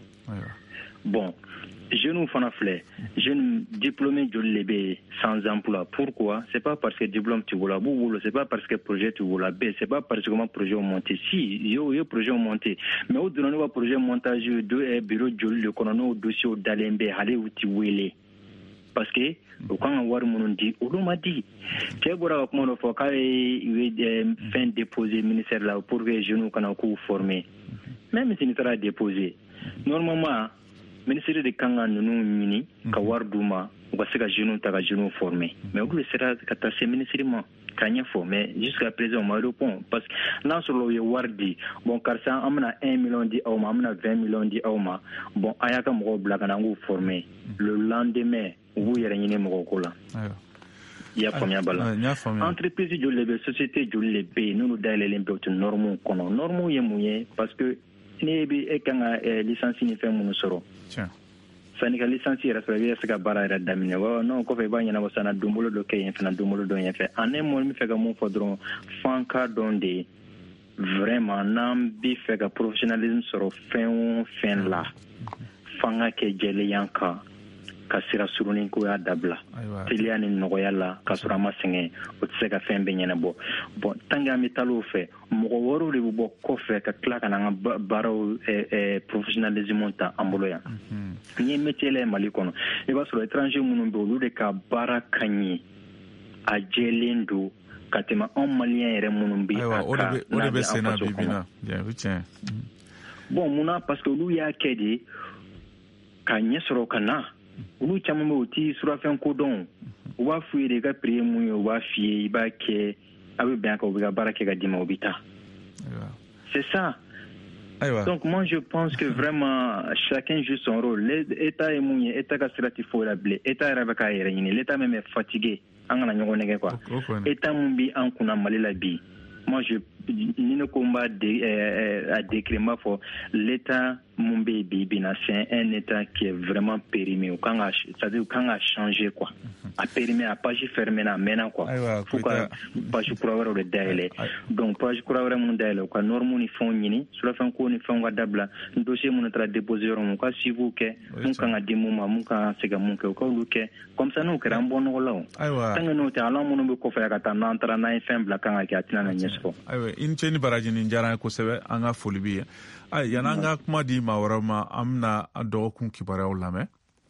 bon jeunes fana flè jeunes diplômés jollebe sans emploi. Pourquoi? C'est pas parce que diplôme tu voulais boulot, c'est pas parce que projet tu voulais B, c'est pas parce que mon projet monté. Si yo projet monté, mais au donner un projet montage de bureau jolle le konono dossier d'alembe aller où tu voulais. Parce que quand on voit mon dit, on m'a dit, tu vois comment on fait quand il fin déposer ministère là pour que jeunes qu'on a formé. Même si il sera déposé, normalement ministère de Kanga nous mini ka warduma ou que ka jeune ta ka jeune formé mais au sera ka ta ministère kanya formé jusqu'à présent on m'a répondu parce que là sur le wardi bon car ça amna 1 million di au ma amna 20 millions di au ma bon ayaka mo blaga na ngu formé le lendemain vous yere nyine mo ko la il y a combien bala entreprise de lebe société de lebe nous dale lembe auto norme kono norme yemuye parce que ni bi e kanga licence ni fe mun soro sani ka licence era so bi saka bara era damine wa non ko fe banya na wasana dumbulo do kay fena dumbulo do yen fe ané mo mi fe ga mon fodron fanka donde vraiment nam bi fe ga professionnalisme soro fin la fanga ke jele yanka kasira surunin ko ya dabla tiliani nogoya la kasura masenge o tsega fembe nyana bo tanga mitalo fe mo woro le bo ko fe ka klaka na baro professionnalisme ta amboloya ni metele malikono e ba so étranger munumbe lu de ka bara kanyi a jelendo katema on malien re munumbe aka o be sena bibina bien retien bon muna parce que lu ya kedi kanye soro kana ulu chamambe uti surafen kodon wa fuire ga priemu wa fie ba ke abe bien ko ga barake ga dima obita c'est ça. Donc moi je pense que vraiment chacun joue son rôle. L'état est mouillé, l'état gastratif faut la blé, l'état rabaka yereni, l'état même est fatigué. Angana nyonege quoi. État mumbi ankuna malila bi. Moi je ni combat à décrire ma foi l'état mumbi bibina c'est un état qui est vraiment périmé quand c'est-à-dire quand a changé quoi a périmé a pas fermé na mena quoi faut pas pour avoir le délai donc pas pour avoir mon délai quoi normal ni font ni sur la fin ko ni font ga dabla dossier mon tra déposer mon quoi si vous que mon quand a dimo mon quand c'est ga mon que comme ça nous créons bon rôle tant nous te allons mon ko faire ka tan entra na fin bla quand a katina na nyesfo in cheni baraji ni njara ko sebe anga folibi ay yananga kuma di mawarama amna do kun kibara ulame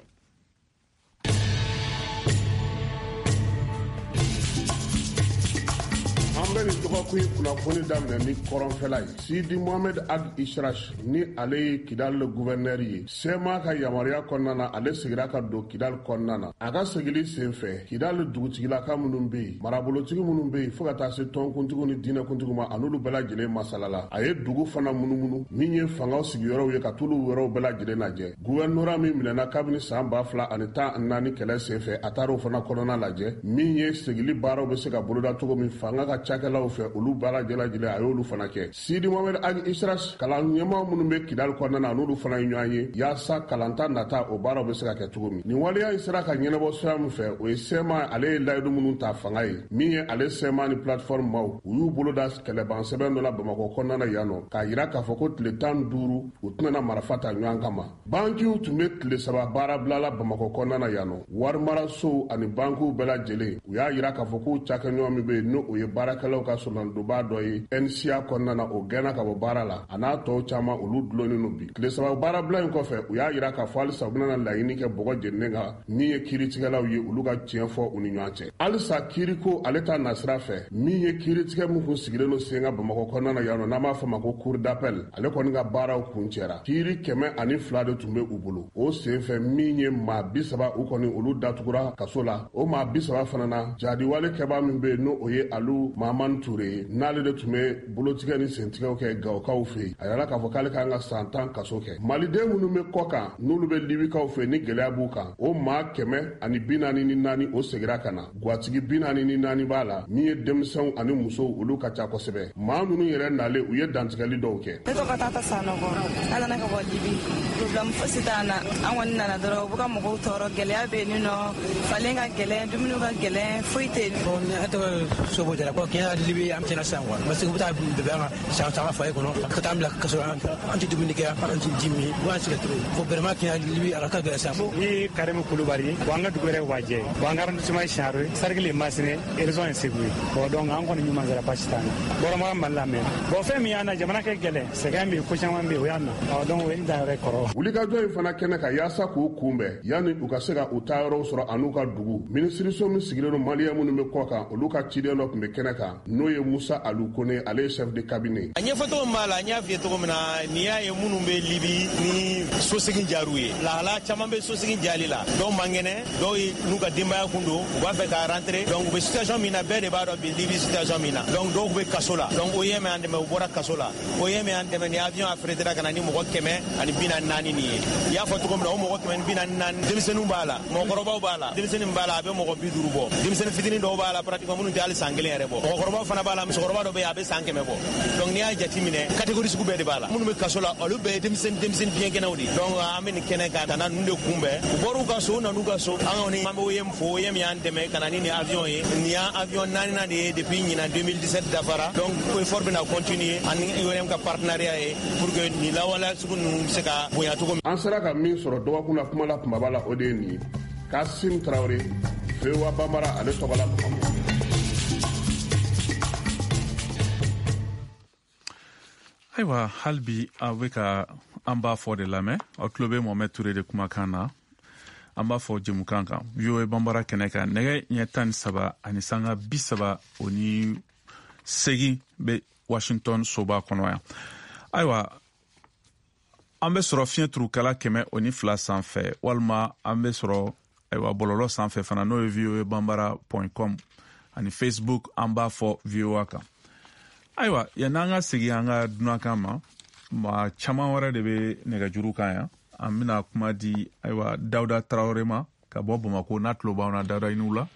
Ambeni dɔgɔkun kunnafoni daminɛ ni kɔrɔnfɛla ye Sidi Mohamed Ag Ishrash ni ale ye Kidal gouverneur ye sema ka yamaruya kɔnɔna na ale segira ka don Kidal kɔnɔna na a ka segili senfɛ Kidal dugutigilaka minnu be yen marabolotigi minnu be yen fo ka taa se tɔnkuntigiw ni diinɛkuntigiw ma an'olu bɛɛ lajɛlen masalala a ye dugu fana munumunu min ye fangaw sigiyɔrɔw ye ka t'olu yɔrɔw bɛɛ lajɛlen lajɛ gouverneur min minɛna kabini san 2014 kɛlɛ senfɛ a taara o fana kɔnɔna lajɛ min ye segili baaraw bɛ se ka boloda cogo min fanga ka cakɛlaw fɛ olu baara jɛlajɛlen a y'olu fana kɛ Sidi Mohamed Ag Ishrash kalan ɲɛmaa minnu bɛ Kidal kɔnɔna na n'olu fana ye ɲɔgɔn ye yaasa kalanta nata o baaraw bɛ se ka kɛ cogo min nin waleya in sera ka ɲɛnabɔ sira min fɛ o ye sɛma ale ye layidu minnu ta fanga ye min ye ale sɛma ni plateforme maw u y'u bolo da kɛlɛban sɛbɛn dɔ la Bamakɔ kɔnɔna na yan nɔ k'a yira k'a fɔ ko tile 15 u tɛna marifa ta ɲɔgɔn kama bankiw tun bɛ tile 3 baara bilala Bamakɔ kɔnɔna na yan nɔ warimarasow ani bankiw bɛɛ lajɛlen u y'a yira k'a fɔ k'u cakɛɲɔgɔn min bɛ yen n'o ye baarakɛlaw ka sɔrɔndoba dɔ ye NCA kɔnɔna na o gɛnna ka bɔ baara la a n'a tɔw caman olu dulonnen no bi tile 3 baara bila in kɔfɛ u y'a yira k'a fɔ halisa u bɛna laɲini kɛ bɔgɔ jeninen kan min ye kiiritigɛlaw ye olu ka tiɲɛ fɔ u ni ɲɔgɔn cɛ halisa kiiriko ale ta nasira fɛ min ye kiiritigɛ min kun sigilen no sen ka Bamakɔ kɔnɔna na yan nɔ n'an b'a fɔ ma ko cour d'appel ale kɔni ka baaraw kun cɛra kiiri 102 de tun bɛ u bolo o sen fɛ min ye maa 30 u kɔni olu datugura kaso la o maa 30 fana na jadiwale kɛbaa min bɛ yen n'o o ye alu Aman Touré n'ale de tun bɛ bolotigɛ ni sentigɛw kɛ Gawokaw fɛ a yɛrɛ k'a fɔ k'ale kan ka san 10 kaso kɛ. Maliden minnu bɛ kɔ kan n'olu bɛ Libikaw fɛ ni gɛlɛya b'u kan o maa 144 o segira ka na. Gatigi 44 b'a la min ye denmisɛnw ani musow olu ka ca kosɛbɛ. Maa ninnu yɛrɛ nale u ye dantigɛli dɔw kɛ. Ne tɔgɔ Tata Sanɔgɔ an nana ka bɔ Libi problème fosi t'an na an kɔni nana dɔrɔn u bɛ ka mɔgɔw tɔɔrɔ gɛlɛya bɛ yen nɔ falen ka gɛlɛn dumuni ka gɛlɛn foyi tɛ yen. Ne tɔgɔ Sobo Jara ko kɛɲɛ Libi an tɛna san quoi parce que u bɛ taa bɛɛ an ka san caman fa ye kɔnɔ ka taa bila kaso an tɛ dumuni kɛ an tɛ ji min u b'an sɛgɛn trop ko vraiment kɛɲɛ Libi ala ka gɛlɛn san. Ni Karimu Kulubali bon an ka dugu yɛrɛ Wajɛ bon an ka arrondissement ye Siaro Sarkili Masine région ye Segu ye bon donc an kɔni ɲuman sera basi t'an na bɔrɔma Mali la mɛ bon fɛn min y'an na jamana kɛ gɛlɛn sɛgɛn bɛ yen ko caman bɛ yen o y'an na donc o ye n da yɛrɛ kɔrɔ. Wulikajɔ in fana kɛnɛ ka yaasa k'u kunbɛn yanni u ka se ka u taa yɔrɔw sɔrɔ an'u ka dugu. Minisiriso min sigilen don Maliyɛn minnu bɛ kɔ kan olu ka ciden dɔ tun bɛ kɛnɛ kan n'o ye Musa Alu Kone ale ye chef de cabinet. A ɲɛfɔcogo min b'a la n y'a f'i ye cogo min na n'i y'a ye minnu bɛ Libi ni sosigi jar'u ye lahala caman bɛ sosigi jali la dɔw man kɛnɛ dɔw n'u ka denbaya kun don u b'a fɛ ka rentrer donc u bɛ situation min na bɛɛ de b'a dɔn bi Libi situation min na donc dɔw bɛ kaso la donc o ye min an dɛmɛ u bɔra kaso la o ye min an dɛmɛ ni avion affrétera ka na ni mɔgɔ 144 nin ye i y'a fɔ cogo min na o mɔgɔ 144 denmisɛnninw b'a la mɔgɔkɔrɔbaw b'a la denmisɛnnin b'a la a bɛ mɔgɔ 50 bɔ denmisɛnnin fitinin dɔw b'a la pratiquement minnu tɛ hali san 1 yɛrɛ bɔ mɔgɔkɔrɔbaw fana b'a la musokɔrɔba dɔ bɛ yen a bɛ san 100 bɔ donc n'i y'a jateminɛ catégorie sugu bɛɛ de b'a la minnu bɛ kaso la olu bɛɛ ye denmisɛnnin biɲɛkɛnɛw de donc an bɛ nin kɛnɛ kan ka na ninnu de kunbɛn u bɔr'u ka so u nan'u ka so an kɔni an bɛ o ye min fɔ o ye min y'an dɛmɛ ka na ni nin avion ye nin y'an avion 4nan de ye depuis ɲinan 2017 dafara donc effort bɛna continuer ani IOM ka partenariat ye pour que nin lawaleya sugu ninnu bɛ se ka bonya cogo min. An sera ka min sɔrɔ dɔgɔkun la kuma la kumaba la o de ye nin ye Kasim Traoré VOA Bambara ale tɔgɔ la Bamakɔ. Ayiwa hali bi a bɛ ka an b'a fɔ de lamɛn aw tulo bɛ Mohamed Touré de kumakan na an b'a fɔ jɛmukan kan VOA Bambara kɛnɛ kan nɛgɛ ɲɛ 13 ani sanga 30 o ni 8 bɛ Washington soba kɔnɔ yan. Ayiwa an bɛ sɔrɔ fiɲɛ turukala 102 sanfɛ walima an bɛ sɔrɔ ayiwa bɔlɔlɔ sanfɛ fana n'o ye voabambara.com ani Facebook an b'a fɔ VOA kan. Ayiwa yan'an ka segin an ka dunankan ma maa caman wɛrɛ de bɛ nɛgɛjuru kan yan an bɛna kuma di ayiwa Dawuda Tarawele ma ka bɔ Bamakɔ n'a tulo b'anw na Dawuda i n'u la.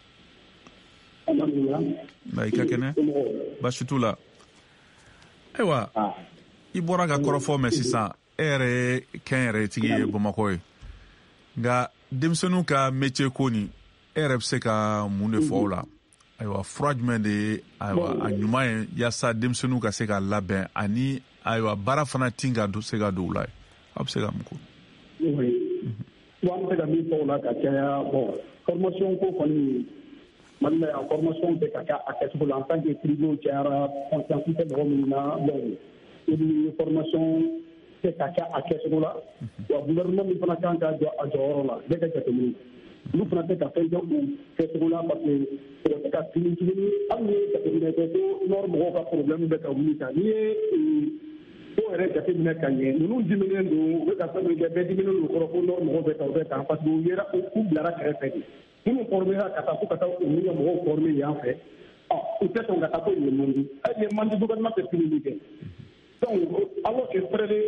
I ka kɛnɛ baasi t'u la. Ayiwa i bɔra ka kɔrɔfɔ mɛn sisan e yɛrɛ ye kɛnyɛrɛyetigi ye Bamakɔ ye nka denmisɛnninw ka métier ko nin e yɛrɛ bɛ se ka mun de fɔ o la ayiwa fura jumɛn de ye ayiwa a ɲuman ye yaasa denmisɛnninw ka se ka labɛn ani ayiwa baara fana tin ka se ka don u la a bɛ se ka mun ko. Bon an bɛ se ka min fɔ o la ka caya bon formation ko kɔni Mali la yan formation bɛ ka kɛ a kɛcogo la en tant que privé cayara conscience tɛ mɔgɔ minnu na donc i bɛ formation kɛ ka kɛ a kɛcogo la wa gouvernement min fana kan ka jɔ a jɔyɔrɔ la bɛɛ ka jateminɛ olu fana tɛ ka fɛn kɛ u kɛcogo la parce que o tɛ ka fini tuguni hali ni ye jateminɛ kɛ ko nord mɔgɔw ka problème bɛ ka wuli kan n'i ye ko yɛrɛ jateminɛ ka ɲɛ ninnu diminen don u bɛ ka fɛn min kɛ bɛɛ diminen don kɔrɔ ko nord mɔgɔw bɛ ta u bɛ ta parce que u yera u bilara kɛrɛfɛ de minnu formera ka taa fo ka taa u ni mɔgɔw former yan fɛ u tɛ sɔn ka taa ko yen man di hali ni man di gouvernement tɛ fini kɛ donc alors que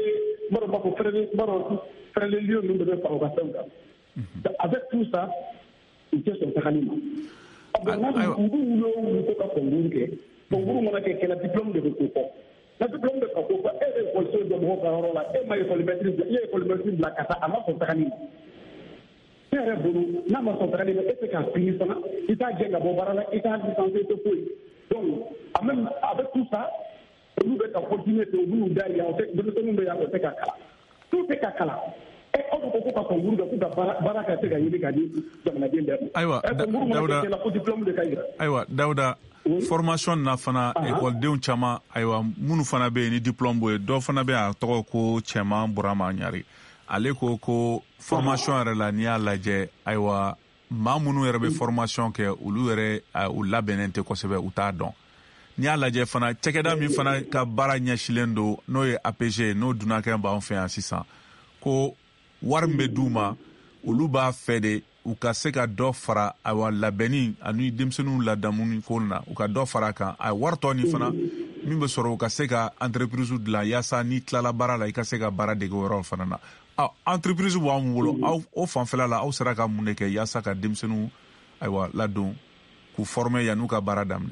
frère lieu ninnu bɛ fara u ka fɛnw kan avec tout ça u tɛ sɔn tagali ma u b'u wuli ko ka concours kɛ concours mana kɛ kɛnɛ diplôme de bɛ ko fɔ na diplôme de ka ko fɔ e bɛ école jɔ mɔgɔw ka yɔrɔ la e ma école maîtrise i ye école maîtrise bila ka taa a ma sɔn tagali ma e yɛrɛ bolo n'a ma sɔn tagali ma e tɛ k'a fini fana i t'a gɛn ka bɔ baara la i t'a licencié i tɛ foyi donc même avec tout ça olu bɛ ka continuer ten u b'u da yan denmisɛnninw bɛ yan o tɛ ka kalan tout tɛ ka kalan aw ko ko ka concours kɛ k'u ka baara ka se ka ɲini ka di jamanaden bɛɛ ma. Ayiwa Dawuda formation na fana ekɔlidenw caman ayiwa minnu fana bɛ yen ni diplôme b'o ye dɔw fana bɛ yen a tɔgɔ ko Cɛman Burama Ɲari ale ko formation yɛrɛ la n'i y'a lajɛ ayiwa maa minnu yɛrɛ bɛ formation kɛ olu yɛrɛ u labɛnnen tɛ kosɛbɛ u t'a dɔn. N'i y'a lajɛ fana cɛkɛda min fana ka baara ɲɛsilen don n'o ye APG n'o dunankɛ b'an fɛ yan sisan ko wari min bɛ d'u ma olu b'a fɛ de u ka se ka dɔ fara ayiwa labɛnni ani denmisɛnninw ladamu ko na u ka dɔ fara kan a wari tɔ nin fana min bɛ sɔrɔ u ka se ka entreprise dilan yaasa ni tilala baara la i ka se ka baara dege o yɔrɔ fana na entreprise b'an bolo aw o fanfɛla la aw sera ka mun de kɛ yaasa ka denmisɛnninw ayiwa ladon k'u former yan'u ka baara daminɛ.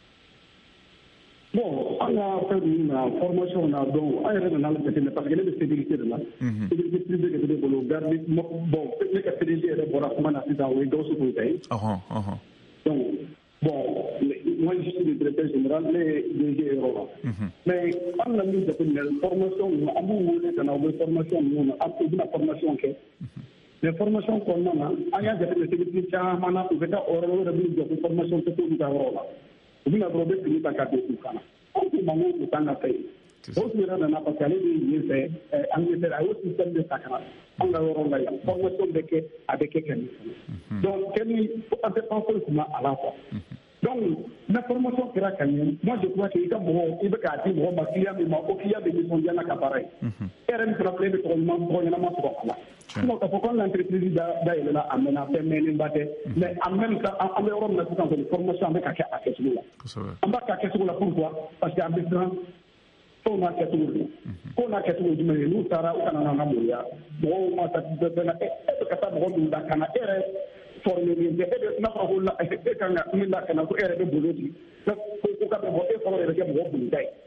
Bon, on a fait une formation, on a donc, on a parce que les sécurité là, sécurité privée que les bolo garder, bon, les sécurité est pour comment on a dans les doses pour payer. Donc, bon, moi je suis le directeur général les DG Europe. Mais on a mis une formation, on a voulu dans la formation, on a appris la formation que les formations qu'on a, on a des sécurité on a fait une formation que tout dans Europe. Vous n'avez pas fini par capter tout ça. On peut m'en dire que ça n'a fait. Aussi, il y a un appel à l'Église, Angleterre, au système de sacrement. On a une formation avec quelqu'un. Donc, on peut penser comment à la fois. Donc, la formation qui a gagné, moi je crois qu'il y a il veut qu'à dire, ma client, mais ma client, ils sont bien à l'appareil. Et elle me rappelle le probablement sur la. Donc, il faut qu'on l'entreprise d'ailleurs là, amène à faire mais en même temps, en Europe, on a tout une formation avec à question là. On va à question là pourquoi? Parce qu'en besoin, on a question là. On a question du mais nous, Sarah, on a un amour. Bon, moi, ça te donne, et que ça me rend dans la canne. Formé n'a pas roulé et quand il a un peu de boulot. Donc, il faut que vous ayez un peu de taille.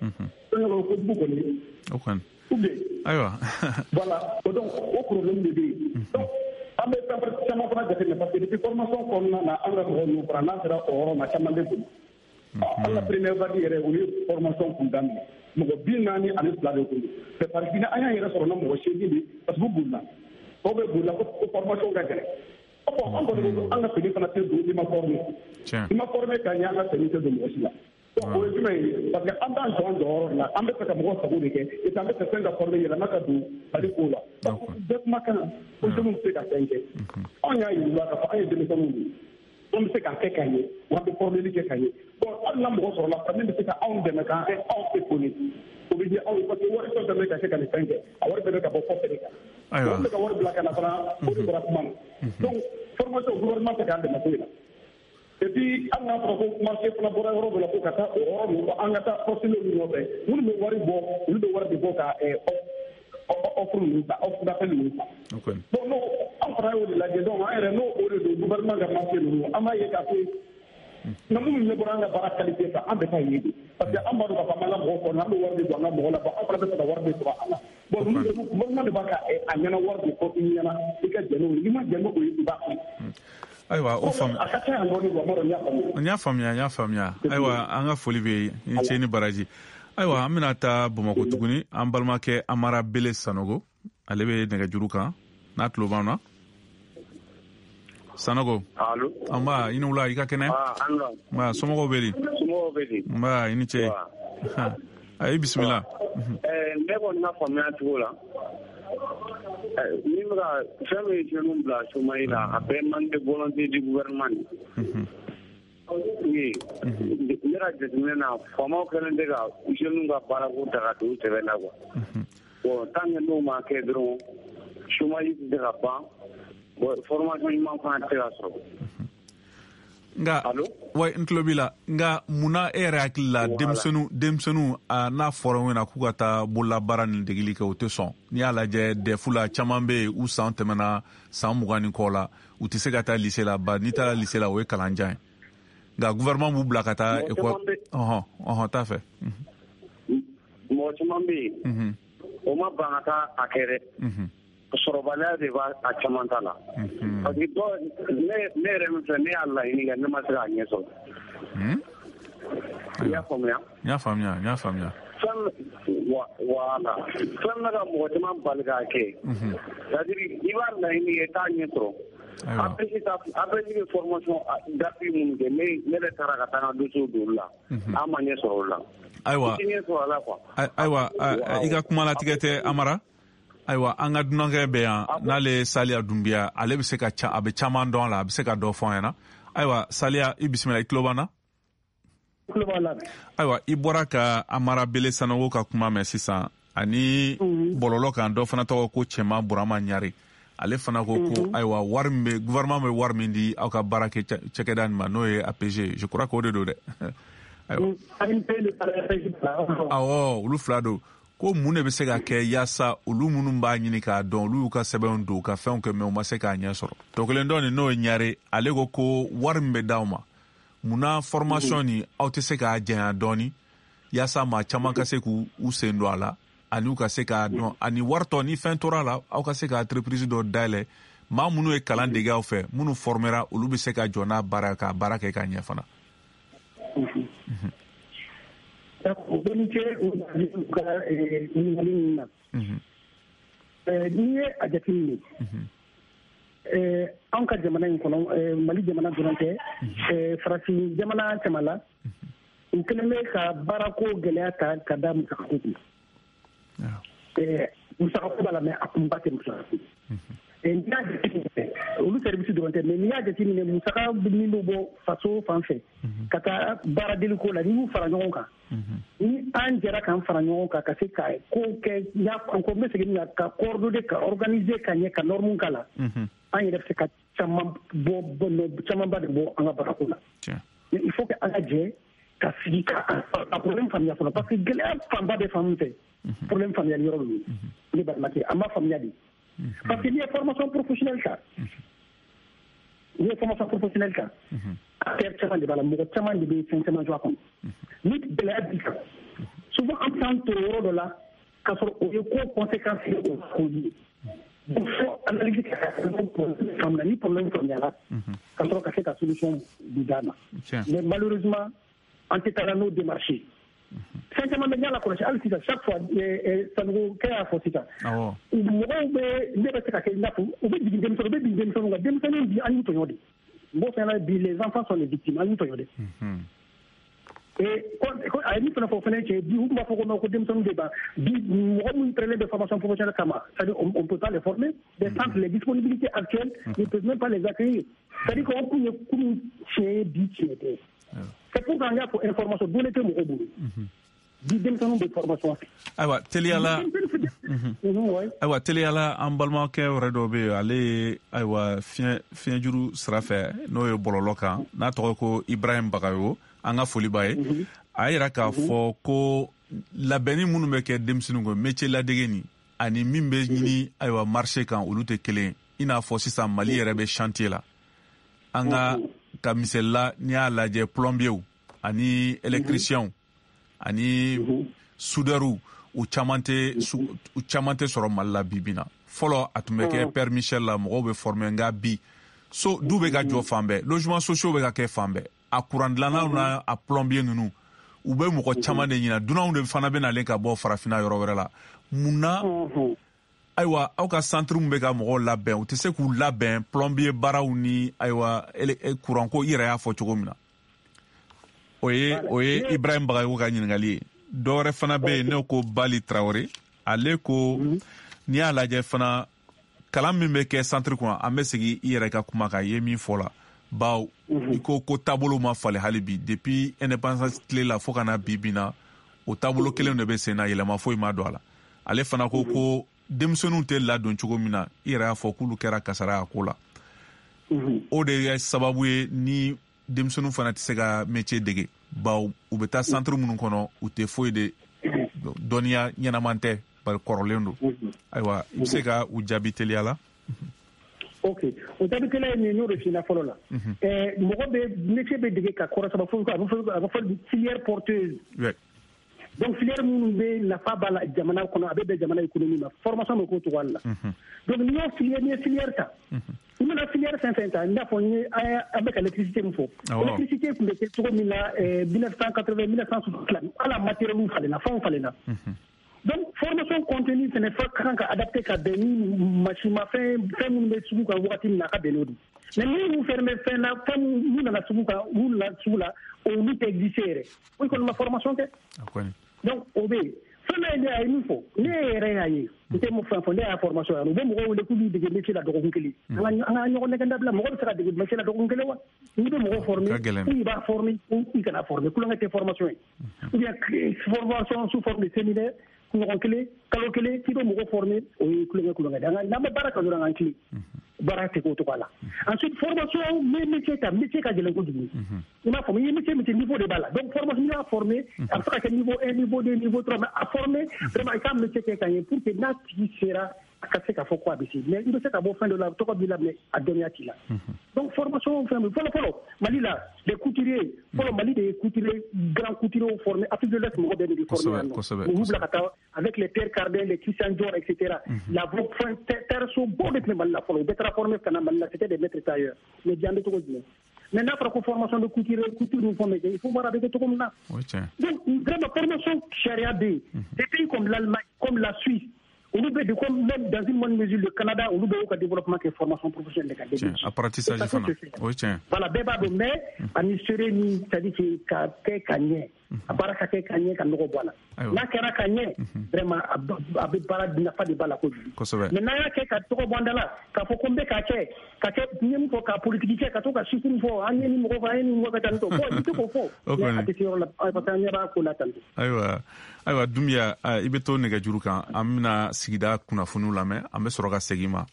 Voilà, donc, au problème de vie. Donc, en même temps, ça m'a pas fait parce que depuis formation qu'on a, on a nous prendre on a tellement de boulot. La première vague est une formation condamnée. Nous bien nani à l'espace. C'est parce qu'il y a un erreur sur le nom de chez parce que vous boulez. Vous boulez pour formation gagnée. On a fait des formé. Il m'a formé quand il y a la sécurité de l'Ouest. Parce qu'en tant que dehors, là, on peut faire un gros sabot et on peut faire un formé, il y a un macadou, à l'école. Donc, deux macans, on se fait à 5. On y a eu la de l'économie. On ne sait qu'à quelqu'un, on peut former les quelqu'un. Bon, on a un sur la famille, c'est qu'à on de mécan et on se connaît. On veut dire, on peut faire un mec à quelqu'un de 5. On va faire un peu de cas. On peut avoir black à la France, donc, formation au gouvernement, c'est quand même la. Et puis, on a commencé pour la Europe, la Pocata, on a forcé le niveau. Vous ne voyez pas, vous ne voyez pas offre d'appel. Bon, non, on travaille au-delà des dons, le gouvernement a manqué nous. On va y aller. Nous ne pouvons pas qualifier ça en détail. Parce qu'on ne va pas mal on a le word de Douana, on va pas faire le word de Douana. Bon, nous ne pouvons pas faire un word de Cotinana, et que nous avons dit Aywa o fam nya famia aywa an ga foli be ni ce ni baraji aywa amina ta Bamako tuguni an balmake Amara Bele Sanogo ale be daga juru kan na tlobana Sanogo allo amba ina wula ika kene ma somogo beli ma ini ce ay bismillah ne ko na famia tugola Nimra, jamais je n'oublie la Soumaïla, après manque de volonté du gouvernement. Oui, il y a des gens qui font que les gars, je n'ai pas parlé de la douce et de la voix. Bon, tant que nous manquons de Soumaïla de la part, formation il manque un terrasse. Nga way ntlobila nga muna era akilla demsenu na forum na kugata bolla baran degili ka oteson ni ala je de fula chamambe u santemana samugani kola utisegata lycée la ba ni ta lycée la we kalanja nga gouvernement bu blakata e ko ta fait mo chamambe o ma banata akere sorobala de va a chamantala parce que ne remfene Allah ini ga nama sira nyeso ya famia san wala san na mo tama balga ke dadiri ibar na ini eta nyeso après formation d'appui mun de ne le taraka tana dusu dulla amanye sorola aywa iga kuma la tigete Amara aywa an ka dunankɛ bɛ yan n'ale Saliya Dunbiya ale bɛ se ka a bɛ caman dɔn la a bɛ se ka dɔ fɔ an ɲɛna aywa Saliya i bisimila i tulo b'an na aywa i bɔra ka Amara Bele Sanogo ka kuma mɛn sisan ani bɔlɔlɔ kan dɔ fana tɔgɔ ko Cɛma Burama Ɲare ale fana ko ko ayiwa wari min bɛ gouvernement bɛ wari min di aw ka baara kɛ cakɛda nin ma n'o ye APG je crois que o de don dɛ awɔ olu fila don ko mun de bɛ se ka kɛ yaasa olu minnu b'a ɲini k'a dɔn olu y'u ka sɛbɛnw don ka fɛnw kɛ mɛ u ma se k'a ɲɛ sɔrɔ tɔ kelen dɔ nin n'o ye ɲare ale ko wari min bɛ d'aw ma munna formation ni aw tɛ se k'a janya dɔɔni yaasa maa caman ka se k'u sen don a la ani u ka se k'a dɔn ani wari tɔ ni fɛn tora la aw ka se ka entreprise dɔ dayɛlɛ maa minnu ye kalan dege aw fɛ minnu formera olu bɛ se ka jɔ n'a baara ka baara kɛ ka ɲɛ fana. o bɛ ni cɛ o ka ɲininkali ninnu na n'i ye a jateminɛ anw ka jamana in kɔnɔ Mali jamana dɔrɔn tɛ farafin jamana caman la u kɛlen bɛ ka baarako gɛlɛya ta ka da musakako kun musakako b'a la mɛ a kunba tɛ musakako n'i y'a jateminɛ olu service dɔrɔn tɛ mɛ n'i y'a jateminɛ musaka min bɛ bɔ faso fan fɛ ka taa baaradeliko la n'i y'u fara ɲɔgɔn kan ni an jɛra k'an fara ɲɔgɔn kan ka se ka ko kɛ n bɛ segin ka coordonner ka organiser ka ɲɛ ka norme k'a la an yɛrɛ bɛ se ka camanba de bɔ an ka baarako la mais il faut que an ka jɛ ka sigi ka a problème faamuya fɔlɔ parce que gɛlɛya fanba bɛ fan min fɛ problème faamuyali yɔrɔ de ne balimakɛ an ma faamuya de parce que n'i ye formation professionnelle ta affaire caman de b'a la mɔgɔ caman de bɛ fɛn caman jɔ a kɔnɔ ni gɛlɛya b'i kan souvent an bɛ taa to yɔrɔ dɔ la k'a sɔrɔ o ye ko conséquence ye o ko ye il faut analyser ka faamuya ni problème faamuyala ka sɔrɔ ka se ka solution di d'a ma mais malheureusement an tɛ taa n'o démarche fɛn caman bɛ ɲɛ la kɔlɔsi hali sisan chaque fois Sanogo kɛ y'a fɔ sisan mɔgɔw bɛ ne bɛ se ka kɛ i n'a fɔ u bɛ jigin denmisɛnninw u bɛ bin denmisɛnninw kan denmisɛnninw bi an y'u tɔɲɔ de n b'o fɛn na bi les enfants sont les victimes an y'u tɔɲɔ de a ye min fana fɔ o fana ye cɛ bi u tun b'a fɔ ko denmisɛnninw de ban bi mɔgɔ minnu prenait des formations professionnelles kama c'est-à-dire on peut pas les former des centres les disponibilités actuelles ne peuvent même pas les accueillir c'est-à-dire qu'on kun ye kunun tiɲɛ bi tiɲɛ tɛ c'est pourquoi an y'a fɔ information donnée tɛ mɔgɔw bolo bi denmisɛnninw bɛ formation fɛ ayiwa teliyala an balimakɛ wɛrɛ dɔ bɛ yen ale ye ayiwa fiɲɛjuru sira fɛ n'o ye bɔlɔlɔ kan n'a tɔgɔ ko Ibrahim Bagayo an ka foli b'a ye a yira k'a fɔ ko labɛnni minnu bɛ kɛ denmisɛnninw ko métier ladege ni ani min bɛ ɲini ayiwa marché kan olu tɛ kelen i n'a fɔ sisan Mali yɛrɛ bɛ chantier la an ka misɛlila n'i y'a lajɛ plombiers ani électriciens ani soudeurs u caman tɛ sɔrɔ Mali la bi na fɔlɔ a tun bɛ kɛ Père Michel la mɔgɔw bɛ former nka bi du bɛ ka jɔ fan bɛɛ logements sociaux bɛ ka kɛ fan bɛɛ a courant dilannaw na a plombier ninnu u bɛ mɔgɔ caman de ɲina dunanw de fana bɛ nalen ka bɔ farafinna yɔrɔ wɛrɛ la mun na ayiwa aw ka centre min bɛ ka mɔgɔw labɛn u tɛ se k'u labɛn plombier baaraw ni ayiwa courant ko i yɛrɛ y'a fɔ cogo min na o ye Ibrahim Bagayo ka ɲininkali ye dɔwɛrɛ fana bɛ yen ne ko Bali Traoré ale ko n'i y'a lajɛ fana kalan min bɛ kɛ centre kɔnɔ an bɛ segin i yɛrɛ ka kuma kan i ye min fɔ la baw i ko taabolo ma falen hali bi depuis indépendance tile la fo ka na bi na o taabolo kelen de bɛ sen na yɛlɛma foyi ma don a la ale fana ko denmisɛnninw tɛ ladon cogo min na i yɛrɛ y'a fɔ k'olu kɛra kasara a ko la o de ye sababu ye ni denmisɛnninw fana tɛ se ka métier dege baw u bɛ taa centre minnu kɔnɔ u tɛ foyi de dɔnniya ɲɛnaman tɛ bari kɔrɔlen don ayiwa i bɛ se ka u jaabi teliya la. ok o jaabi teliya ye nin y'o de f'i ɲɛna fɔlɔ la mɔgɔ bɛ métier bɛ dege ka kɔrɔsaba fo a bɛ fɔ filière porteuse donc filière minnu bɛ nafa b'a la jamana kɔnɔ a bɛ bɛn jamana économie ma formation bɛ k'o cogoya la donc n'i ye filière ta i mana filière fɛn fɛn ta i n'a fɔ an bɛ ka électricité min fɔ électricité tun bɛ kɛ cogo min na 1980 1960 ala matériel falenna fɛnw falenna donc formation continue fɛnɛ kan ka adapter ka bɛn ni mansimafɛn minnu bɛ sugu kan wagati min na a ka bɛn n'o de mais minnu fɛnɛ bɛ fɛn na fɛn minnu nana sugu la olu tɛ exister yɛrɛ o kɔni ma formation kɛ donc o bɛ yen fɛn bɛɛ ne a ye min fɔ ne yɛrɛ y'a ye n tɛ mun fɛn fɔ ne y'a formation yan u bɛ mɔgɔw wele k'u b'i dege métier la dɔgɔkun kelen an ka ɲɔgɔn nɛgɛ dabila mɔgɔ bɛ se ka dege métier la dɔgɔkun kelen wa n'i bɛ mɔgɔ former ou i b'a former ou i kana former kulonkɛ tɛ formation ye ou bien formation sous forme de séminaire ɲɔgɔn kelen kalo kelen k'i bɛ mɔgɔ former o ye kulonkɛ n'an bɛ baara kɛ dɔrɔn an kile baara tɛ k'o cogo la ensuite formation métier ka gɛlɛn kojugu i m'a faamu i ye métier niveau de b'a la donc formation n'i y'a former a bɛ se ka kɛ niveau 1 niveau 2 niveau 3 mais a former vraiment i ka métier kɛ ka ɲɛ pour que n'a tigi sera a ka se k'a fɔ ko a bɛ se mais i bɛ se ka bɔ fɛn dɔ la tɔgɔ b'i la mais a dɔnniya t'i la donc formation fɛn min fɔlɔ Mali la les couturiers fɔlɔ Mali de ye couturier grand couturier formé Afrique de l'Est mɔgɔ bɛɛ de bɛ formé yan nɔ u bila ka taa avec les Pierre Cardin les Christian Dior etc la vogue terre so bɔ de tun bɛ Mali la fɔlɔ u bɛɛ taara formé ka na Mali la c'était des maîtres tailleurs mais bi an bɛ cogo jumɛn mais n'a fɔra ko formation de couture nous formé il faut voir avec cogo min na donc vraiment formation charia bɛ yen des pays comme l'Allemagne comme la Suisse olu bɛ de comme même dans une bonne mesure le Canada olu bɛ u ka développement kɛ formation professionnelle ka début apprentissage fana o tiɲɛ voilà bɛɛ b'a dɔn mais administrer ni c'est-à-dire que ka kɛ ka ɲɛ a baara ka kɛ ka ɲɛ ka nɔgɔ bɔ a la n'a kɛra ka ɲɛ vraiment a bɛ baara nafa de b'a la kojugu mais n'a y'a kɛ ka tɔgɔ bɔ an da la k'a fɔ ko n bɛ k'a kɛ n ye min fɔ ka politique kɛ ka to ka chiffre fɔ an ye ni mɔgɔ fɔ an ye ni mɔgɔ ka taa ni to i tɛ k'o fɔ mais a tɛ se yɔrɔ la parce que an ɲɛ b'a ko la tan ayiwa Dumbuya i bɛ to nɛgɛjuru kan an bɛna sigida kunnafoniw lamɛn an bɛ sɔrɔ ka segin ma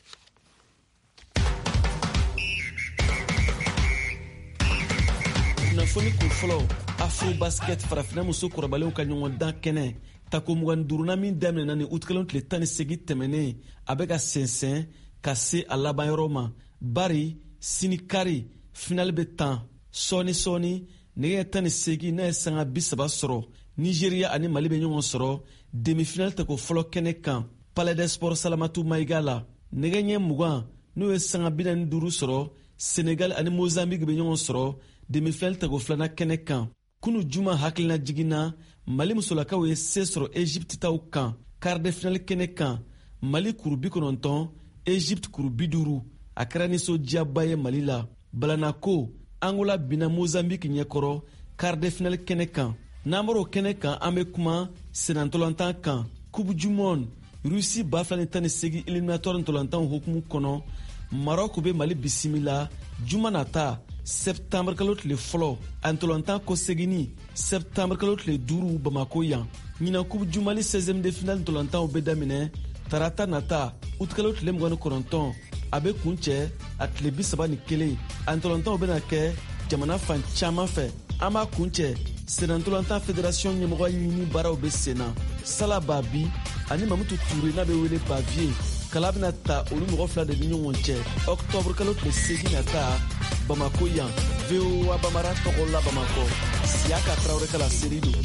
kunnafoni kun fɔlɔ Afro Basket farafina muso kɔrɔbalenw ka ɲɔgɔn dan kɛnɛ tako 25 min daminɛna ni utikɛlɛn tile 18 tɛmɛnen a bɛ ka sɛnsɛn ka se a laban yɔrɔ ma bari sini kari finali bɛ tan sɔɔni nɛgɛ 18 n'a ye sanga 30 sɔrɔ Nigeria ani Mali bɛ ɲɔgɔn sɔrɔ demi-finale tako fɔlɔ kɛnɛ kan Palais des Sports Salamatu Maïga la nɛgɛ ɲɛ 20 n'o ye sanga 45 sɔrɔ Senegal ani Mozambique bɛ ɲɔgɔn sɔrɔ demi-finale tako filanan kɛnɛ kan kunu juma hakilina jiginna Mali musolakaw ye se sɔrɔ Egypte taw kan quart de finale kɛnɛ kan Mali kuru 90 Egypte kuru 50 a kɛra nisɔndiyaba ye Mali la balanako Angola bina Mozambique ɲɛkɔrɔ quart de finale kɛnɛ kan n'an bɔra o kɛnɛ kan an bɛ kuma senatolantan kan Coupe du Monde Russie 2018 éliminatoire ntolantan hukumu kɔnɔ Maroc bɛ Mali bisimila juma nata septembre kalo tile fɔlɔ a ntolantan ko segini septembre kalo tile 5 Bamako yan ɲinan Coupe du Mali 16e de finale ntolantanw bɛ daminɛ tarata nata août kalo tile 29 a bɛ kuncɛ a tile 31 a ntolantanw bɛna kɛ jamana fan caman fɛ an b'a kuncɛ senatolantan fédération ɲɛmɔgɔ ɲini baaraw bɛ sen na Sala Babi ani Mamutu Touré n'a bɛ wele Bavier kala bɛna ta olu mɔgɔ fila de ni ɲɔgɔn cɛ octobre kalo tile 8 nata Bamako yan VOA Bamara tɔgɔ la Bamako Siaka Traoré kala seri do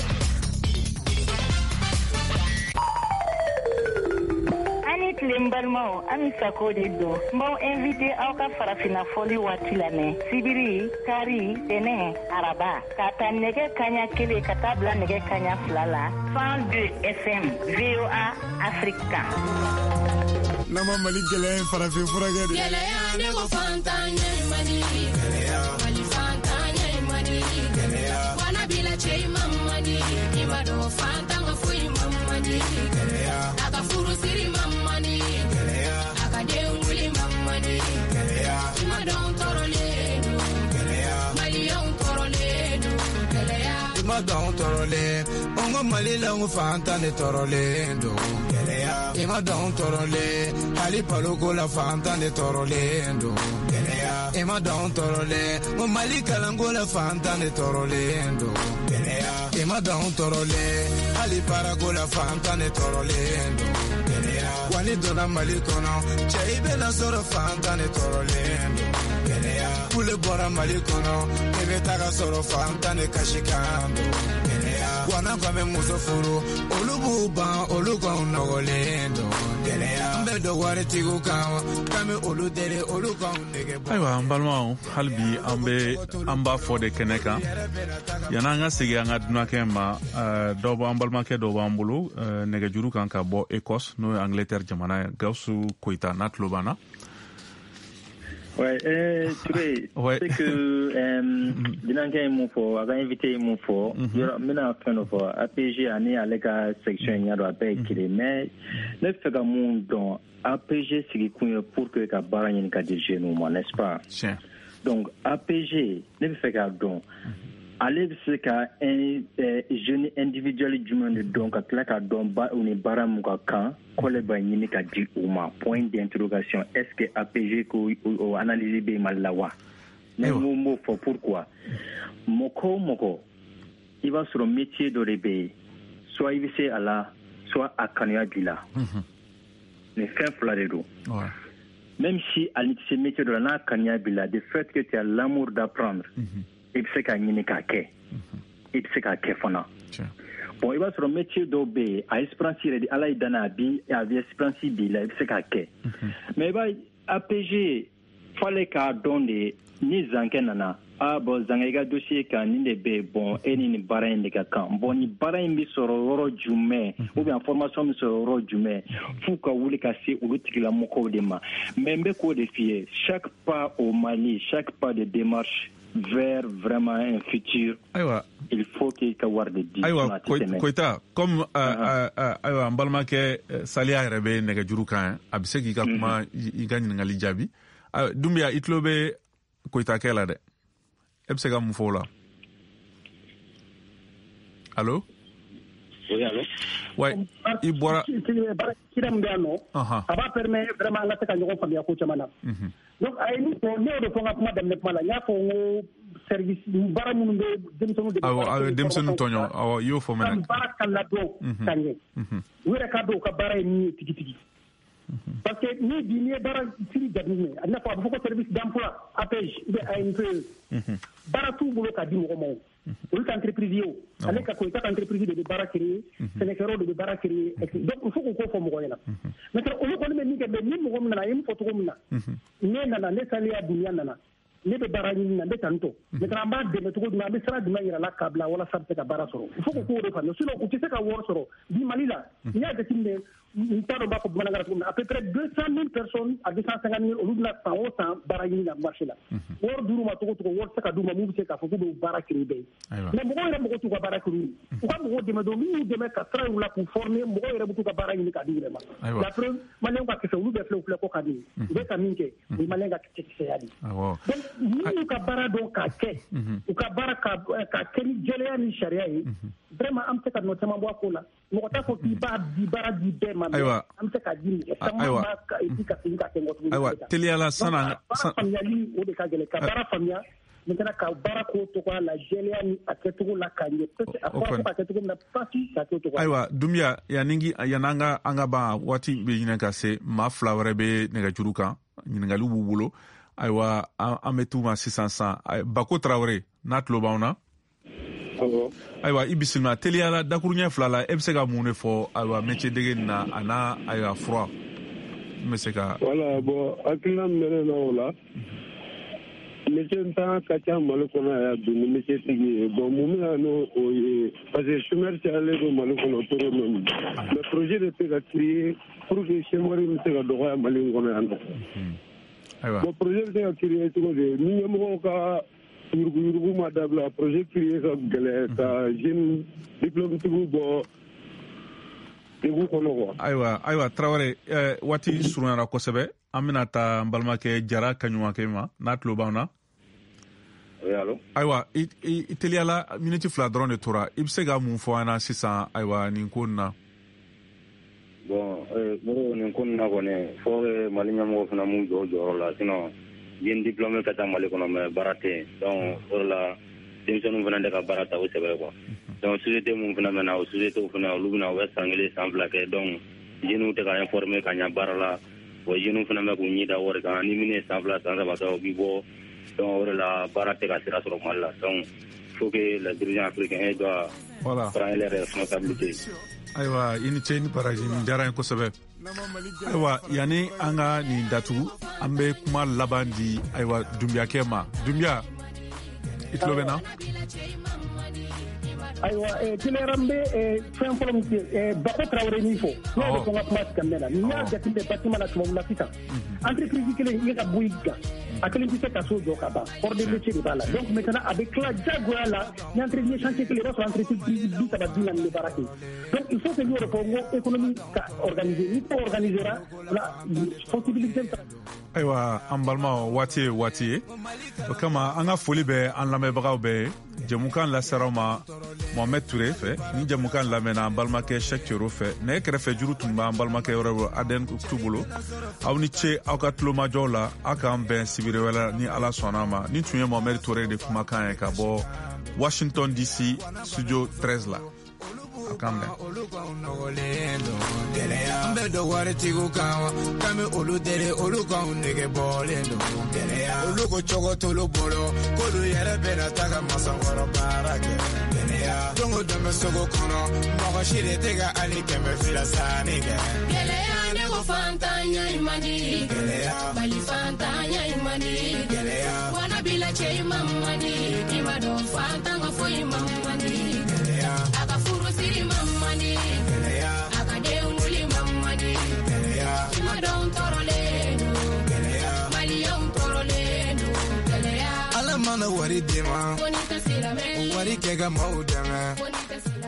ani tile n balimaw an sako de don n b'aw invité aw ka farafina fɔli waati lamɛn sibiri kari tɛnɛ araba ka ta nɛgɛ kaɲa 1 ka taa bila nɛgɛ kaɲa 2 la 102 FM VOA Afrique nama Mali gɛlɛya farafin furakɛ de gɛlɛya ne ko fantan ye Mali gɛlɛya Mali fantan ye Mali gɛlɛya wana bila cɛ imam Mali i ma dɔn fantan ka foyi imam Mali gɛlɛya a ka furu siri imam Mali gɛlɛya a ka den wuli imam Mali gɛlɛya i ma dɔn tɔɔrɔlen do gɛlɛya Maliɲɛnw tɔɔrɔlen do gɛlɛya i ma dɔn tɔɔrɔlen an ka Mali la n ko fantan de tɔɔrɔlen do i ma dɔn tɔɔrɔlen hali paloko la fantan de tɔɔrɔlen do i ma dɔn tɔɔrɔlen ko Mali kalanko la fantan de tɔɔrɔlen do i ma dɔn tɔɔrɔlen hali baarako la fantan de tɔɔrɔlen do wa ni donna Mali kɔnɔ cɛ i bɛna sɔrɔ fantan de tɔɔrɔlen do kule bɔra Mali kɔnɔ i bɛ taga sɔrɔ fantan de kasi kan do wana kwa bɛ muso furu olu b'u ban olu kɔn nɔgɔlen do n bɛ dɔ waritigiw kan k'an bɛ olu deli olu kɔn nege bɔ. Ayiwa an balimaw hali bi an b'a fɔ de kɛnɛ kan yan'an ka segin an ka dunankɛ ma an balimakɛ dɔw b'an bolo nɛgɛjuru kan ka bɔ Écosse n'o ye Angleterre jamana ye Gawusu Koyita n'a tulo b'an na. Ouais, Touré, c'est que Dinankɛ ye mun fɔ a ka invité ye mun fɔ n bɛna fɛn dɔ fɔ APG ani ale ka section ɲa dɔn a bɛɛ ye kelen mais ne bɛ fɛ ka mun dɔn APG sigi kun ye pour que ka baara ɲini ka di jeunes ma n'est-ce pas donc APG ne bɛ fɛ k'a dɔn ale bɛ se ka jeune individuel jumɛn de dɔn ka tila ka dɔn u ni baara mun ka kan kɔlɛ b'a ɲini ka di u ma point d'interrogation est ce que APG ko o analyse bɛ Mali la wa ne m'o fɔ pourquoi mɔgɔ o mɔgɔ i b'a sɔrɔ métier dɔ de bɛ yen soit i bɛ se a la soit a kanuya b'i la nin fɛn fila de don même si ali tɛ se métier dɔ la n'a kanuya b'i la de fait que tu as l'amour d'apprendre i bɛ se ka ɲini k'a kɛ i bɛ se k'a kɛ fana bon i b'a sɔrɔ métier dɔw bɛ yen a espérance yɛrɛ de ala y'i danna a bɛ espérance b'i la i bɛ se k'a kɛ mais i b'a APG fallait k'a dɔn de ni zankɛ nana bon zanga i ka dossier kan nin de bɛ bon e ni nin baara in de ka kan bon ni baara in bɛ sɔrɔ yɔrɔ jumɛn ou bien formation bɛ sɔrɔ yɔrɔ jumɛn f'u ka wuli ka se olu tigilamɔgɔw de ma mais n bɛ k'o de f'i ye chaque pas au Mali chaque pas de démarche vers vraiment un futur il faut qu'il ka wari de di Koyita comme ayiwa n balimakɛ Saliya yɛrɛ bɛ nɛgɛjuru kan a bɛ se k'i ka kuma i ka ɲininkali jaabi Dumbuya i tulo bɛ Koyita kɛ la dɛ e bɛ se ka mun fɔ o la allo oui allo ouais i bɔra kira min bɛ yan nɔ a b'a permettre vraiment an ka se ka ɲɔgɔn faamuya ko caman na donc a ye min fɔ ne y'o de fɔ n ka kuma daminɛ kuma la n y'a fɔ n ko service baara minnu bɛ denmisɛnninw de awɔ denmisɛnninw tɔɲɔ awɔ i y'o fɔ mɛnɛ baara ka ladɔn ka ɲɛ u yɛrɛ k'a dɔn u ka baara ye min ye tigitigi parce que ni bi n'i ye baara siri jateminɛ a n'a fɔ a bɛ fɔ ko service d'emploi APG ou bien ANPE baara t'u bolo k'a di mɔgɔ ma o olu ka entreprise ye o ale ka Koyita ka entreprise de bɛ baara créer sɛnɛkɛyɔrɔ de bɛ baara créer donc il faut k'o fɔ mɔgɔ ɲɛna maintenant olu kɔni bɛ min kɛ mais ni mɔgɔ min nana a ye min fɔ cogo min na ne nana ne Saliya Dunbiya nana ne bɛ baara ɲini na n bɛ tan tɔ maintenant an b'a dɛmɛ cogo jumɛn an bɛ sira jumɛn yira la k'a bila walasa a bɛ se ka baara sɔrɔ il faut que k'o de faamuya sinon u tɛ se ka wari sɔrɔ bi Mali la n'i y'a jateminɛ n t'a dɔn b'a fɔ bamanankan na cogo min na à peu près 200 000 personnes à 250 000 olu bɛna san o san baara ɲini na marché la wari d'u ma cogo cogo wari tɛ se ka d'u ma mun bɛ se k'a fɔ k'u bɛ baara créer bɛɛ ye mais mɔgɔw yɛrɛ mɔgɔ t'u ka baara créer u ka mɔgɔw dɛmɛ dɔrɔn min y'u dɛmɛ ka sira y'u la k'u former mɔgɔw yɛrɛ bɛ t'u ka baara ɲini k'a di u yɛrɛ ma la preuve maliyɛnw ka kisɛ olu bɛɛ filɛ u filɛ ko ka di u bɛ ka min kɛ o ye maliyɛn ka kisɛya de donc ni y'u ka baara dɔn k'a kɛ u ka baara ka kɛ ni jɛlɛya ni sariya ye vraiment an bɛ se ka nɔ caman bɔ a ko la mɔgɔ t'a fɔ k'i b'a di baara di bɛɛ ma mais an bɛ se ka di mɔgɔ caman ma ka segin ka kɛ nkɔtugu ayiwa teliyala sana baara faamuyali o de ka gɛlɛn ka baara faamuya maintenant ka baara k'o cogoya la jɛlɛya ni a kɛcogo la ka ɲɛ peut être a fɔra ko ka kɛ cogo min na pasi ka kɛ o cogoya ayiwa Dumbuya yanni an ka ban waati bɛ ɲinɛ ka se maa fila wɛrɛ bɛ nɛgɛjuru kan ɲininkaliw b'u bolo ayiwa an bɛ t'u ma sisan Bako Tarawele n'a tulo b'anw na ayiwa i bisimila teliyala dakuruɲɛ fila la e bɛ se ka mun de fɔ ayiwa métier dege nin na a n'a ayiwa fura n bɛ se ka voilà bon hakilina min bɛ ne na o la métier ntanya ka ca Mali kɔnɔ yan bi ni métier tigi ye bon mun bɛna n'o ye parce que chômeur cayalen don Mali kɔnɔ trop même mais projet de tɛ ka créer pour que chômeur bɛ se ka dɔgɔya Mali in kɔnɔ yan nɔ bon projet bɛ se ka créer cogo di ni ɲɛmɔgɔw ka yurugu ma dabila projet créer ka gɛlɛn ka jeune diplôme tigiw bɔ degun kɔnɔ quoi. ayiwa Tarawele waati surunyara kosɛbɛ an bɛna taa n balimakɛ Jara Kaɲumankɛ ma n'a tulo b'an na. ayiwa i teliyala miniti fila dɔrɔn de tora i bɛ se ka mun fɔ an na sisan ayiwa nin ko nin na. bon nin ko nin na kɔni fo Mali ɲɛmɔgɔ fana m'u jɔ o jɔyɔrɔ la sinon jeune diplômé ka ca Mali kɔnɔ mais baara tɛ yen donc o de la denmisɛnninw fana de ka baara ta o sɛbɛ quoi donc société mun fana bɛ na o société fana olu bɛna u bɛ san kelen san fila kɛ donc jeunes tɛ ka informer ka ɲɛ baara la wa jeunes fana bɛ k'u ɲi da wari kan ni min ye san fila san saba kɛ o bɛ bɔ donc o de la baara tɛ ka sira sɔrɔ Mali la donc il faut que les dirigeants africains doivent prendre leurs responsabilités. ayiwa i ni ce ni baraji nin diyara n ye kosɛbɛ ayiwa yanni an ka nin datugu an bɛ kuma laban di ayiwa Dumbuyakɛ ma Dumbuya i tulo bɛ na. ayiwa tilera n bɛ fɛn fɔlɔ min fɛ Bako Tarawele min fɔ n'o de fɔ n ka kuma daminɛ la n'i y'a jateminɛ bâtiment la tubabu la sisan entreprise kelen i ka bɔ i kan a kelen tɛ se ka so jɔ ka ban hors de métier de b'a la donc maintenant a bɛ tila jagoya la ni entreprise chantier kelen i b'a sɔrɔ entreprise 30 40 bɛ baara kɛ donc il faut que n y'o de fɔ n ko économie ka organiser ni ko organisera la possibilité Ayiwa an balima waati ye o kama an ka foli bɛ an lamɛnbagaw bɛɛ ye jɛmukan lasaraw ma Mohamed Touré fɛ ni jɛmukan lamɛnna an balimakɛ Cheikh Thioro fɛ ne kɛrɛfɛ juru tun b'an balimakɛ yɔrɔ Aden tu bolo aw ni ce aw ka tulomajɔw la aw k'an bɛn sibiri wɛrɛ ni Ala sɔnna ma ni tun ye Mohamed Touré de kumakan ye ka bɔ Washington DC studio 13 la akambe geleya mbe do warti go kawa kame olu dere olu ka unege bolendo geleya olu ko chogo tolo bolo kolu yere bena taga masaworo barake geleya tongo de mesogo kono mo shire tega ali keme filasani geleya ne go fantanya imani geleya bali fantanya imani geleya wana bila chei mamani imado fantanga foi mamani geleya aga furu siri mamani geleya aga de nguli mamani geleya imadon toroleno geleya malion toroleno geleya ala mana wari dema wari kega maudama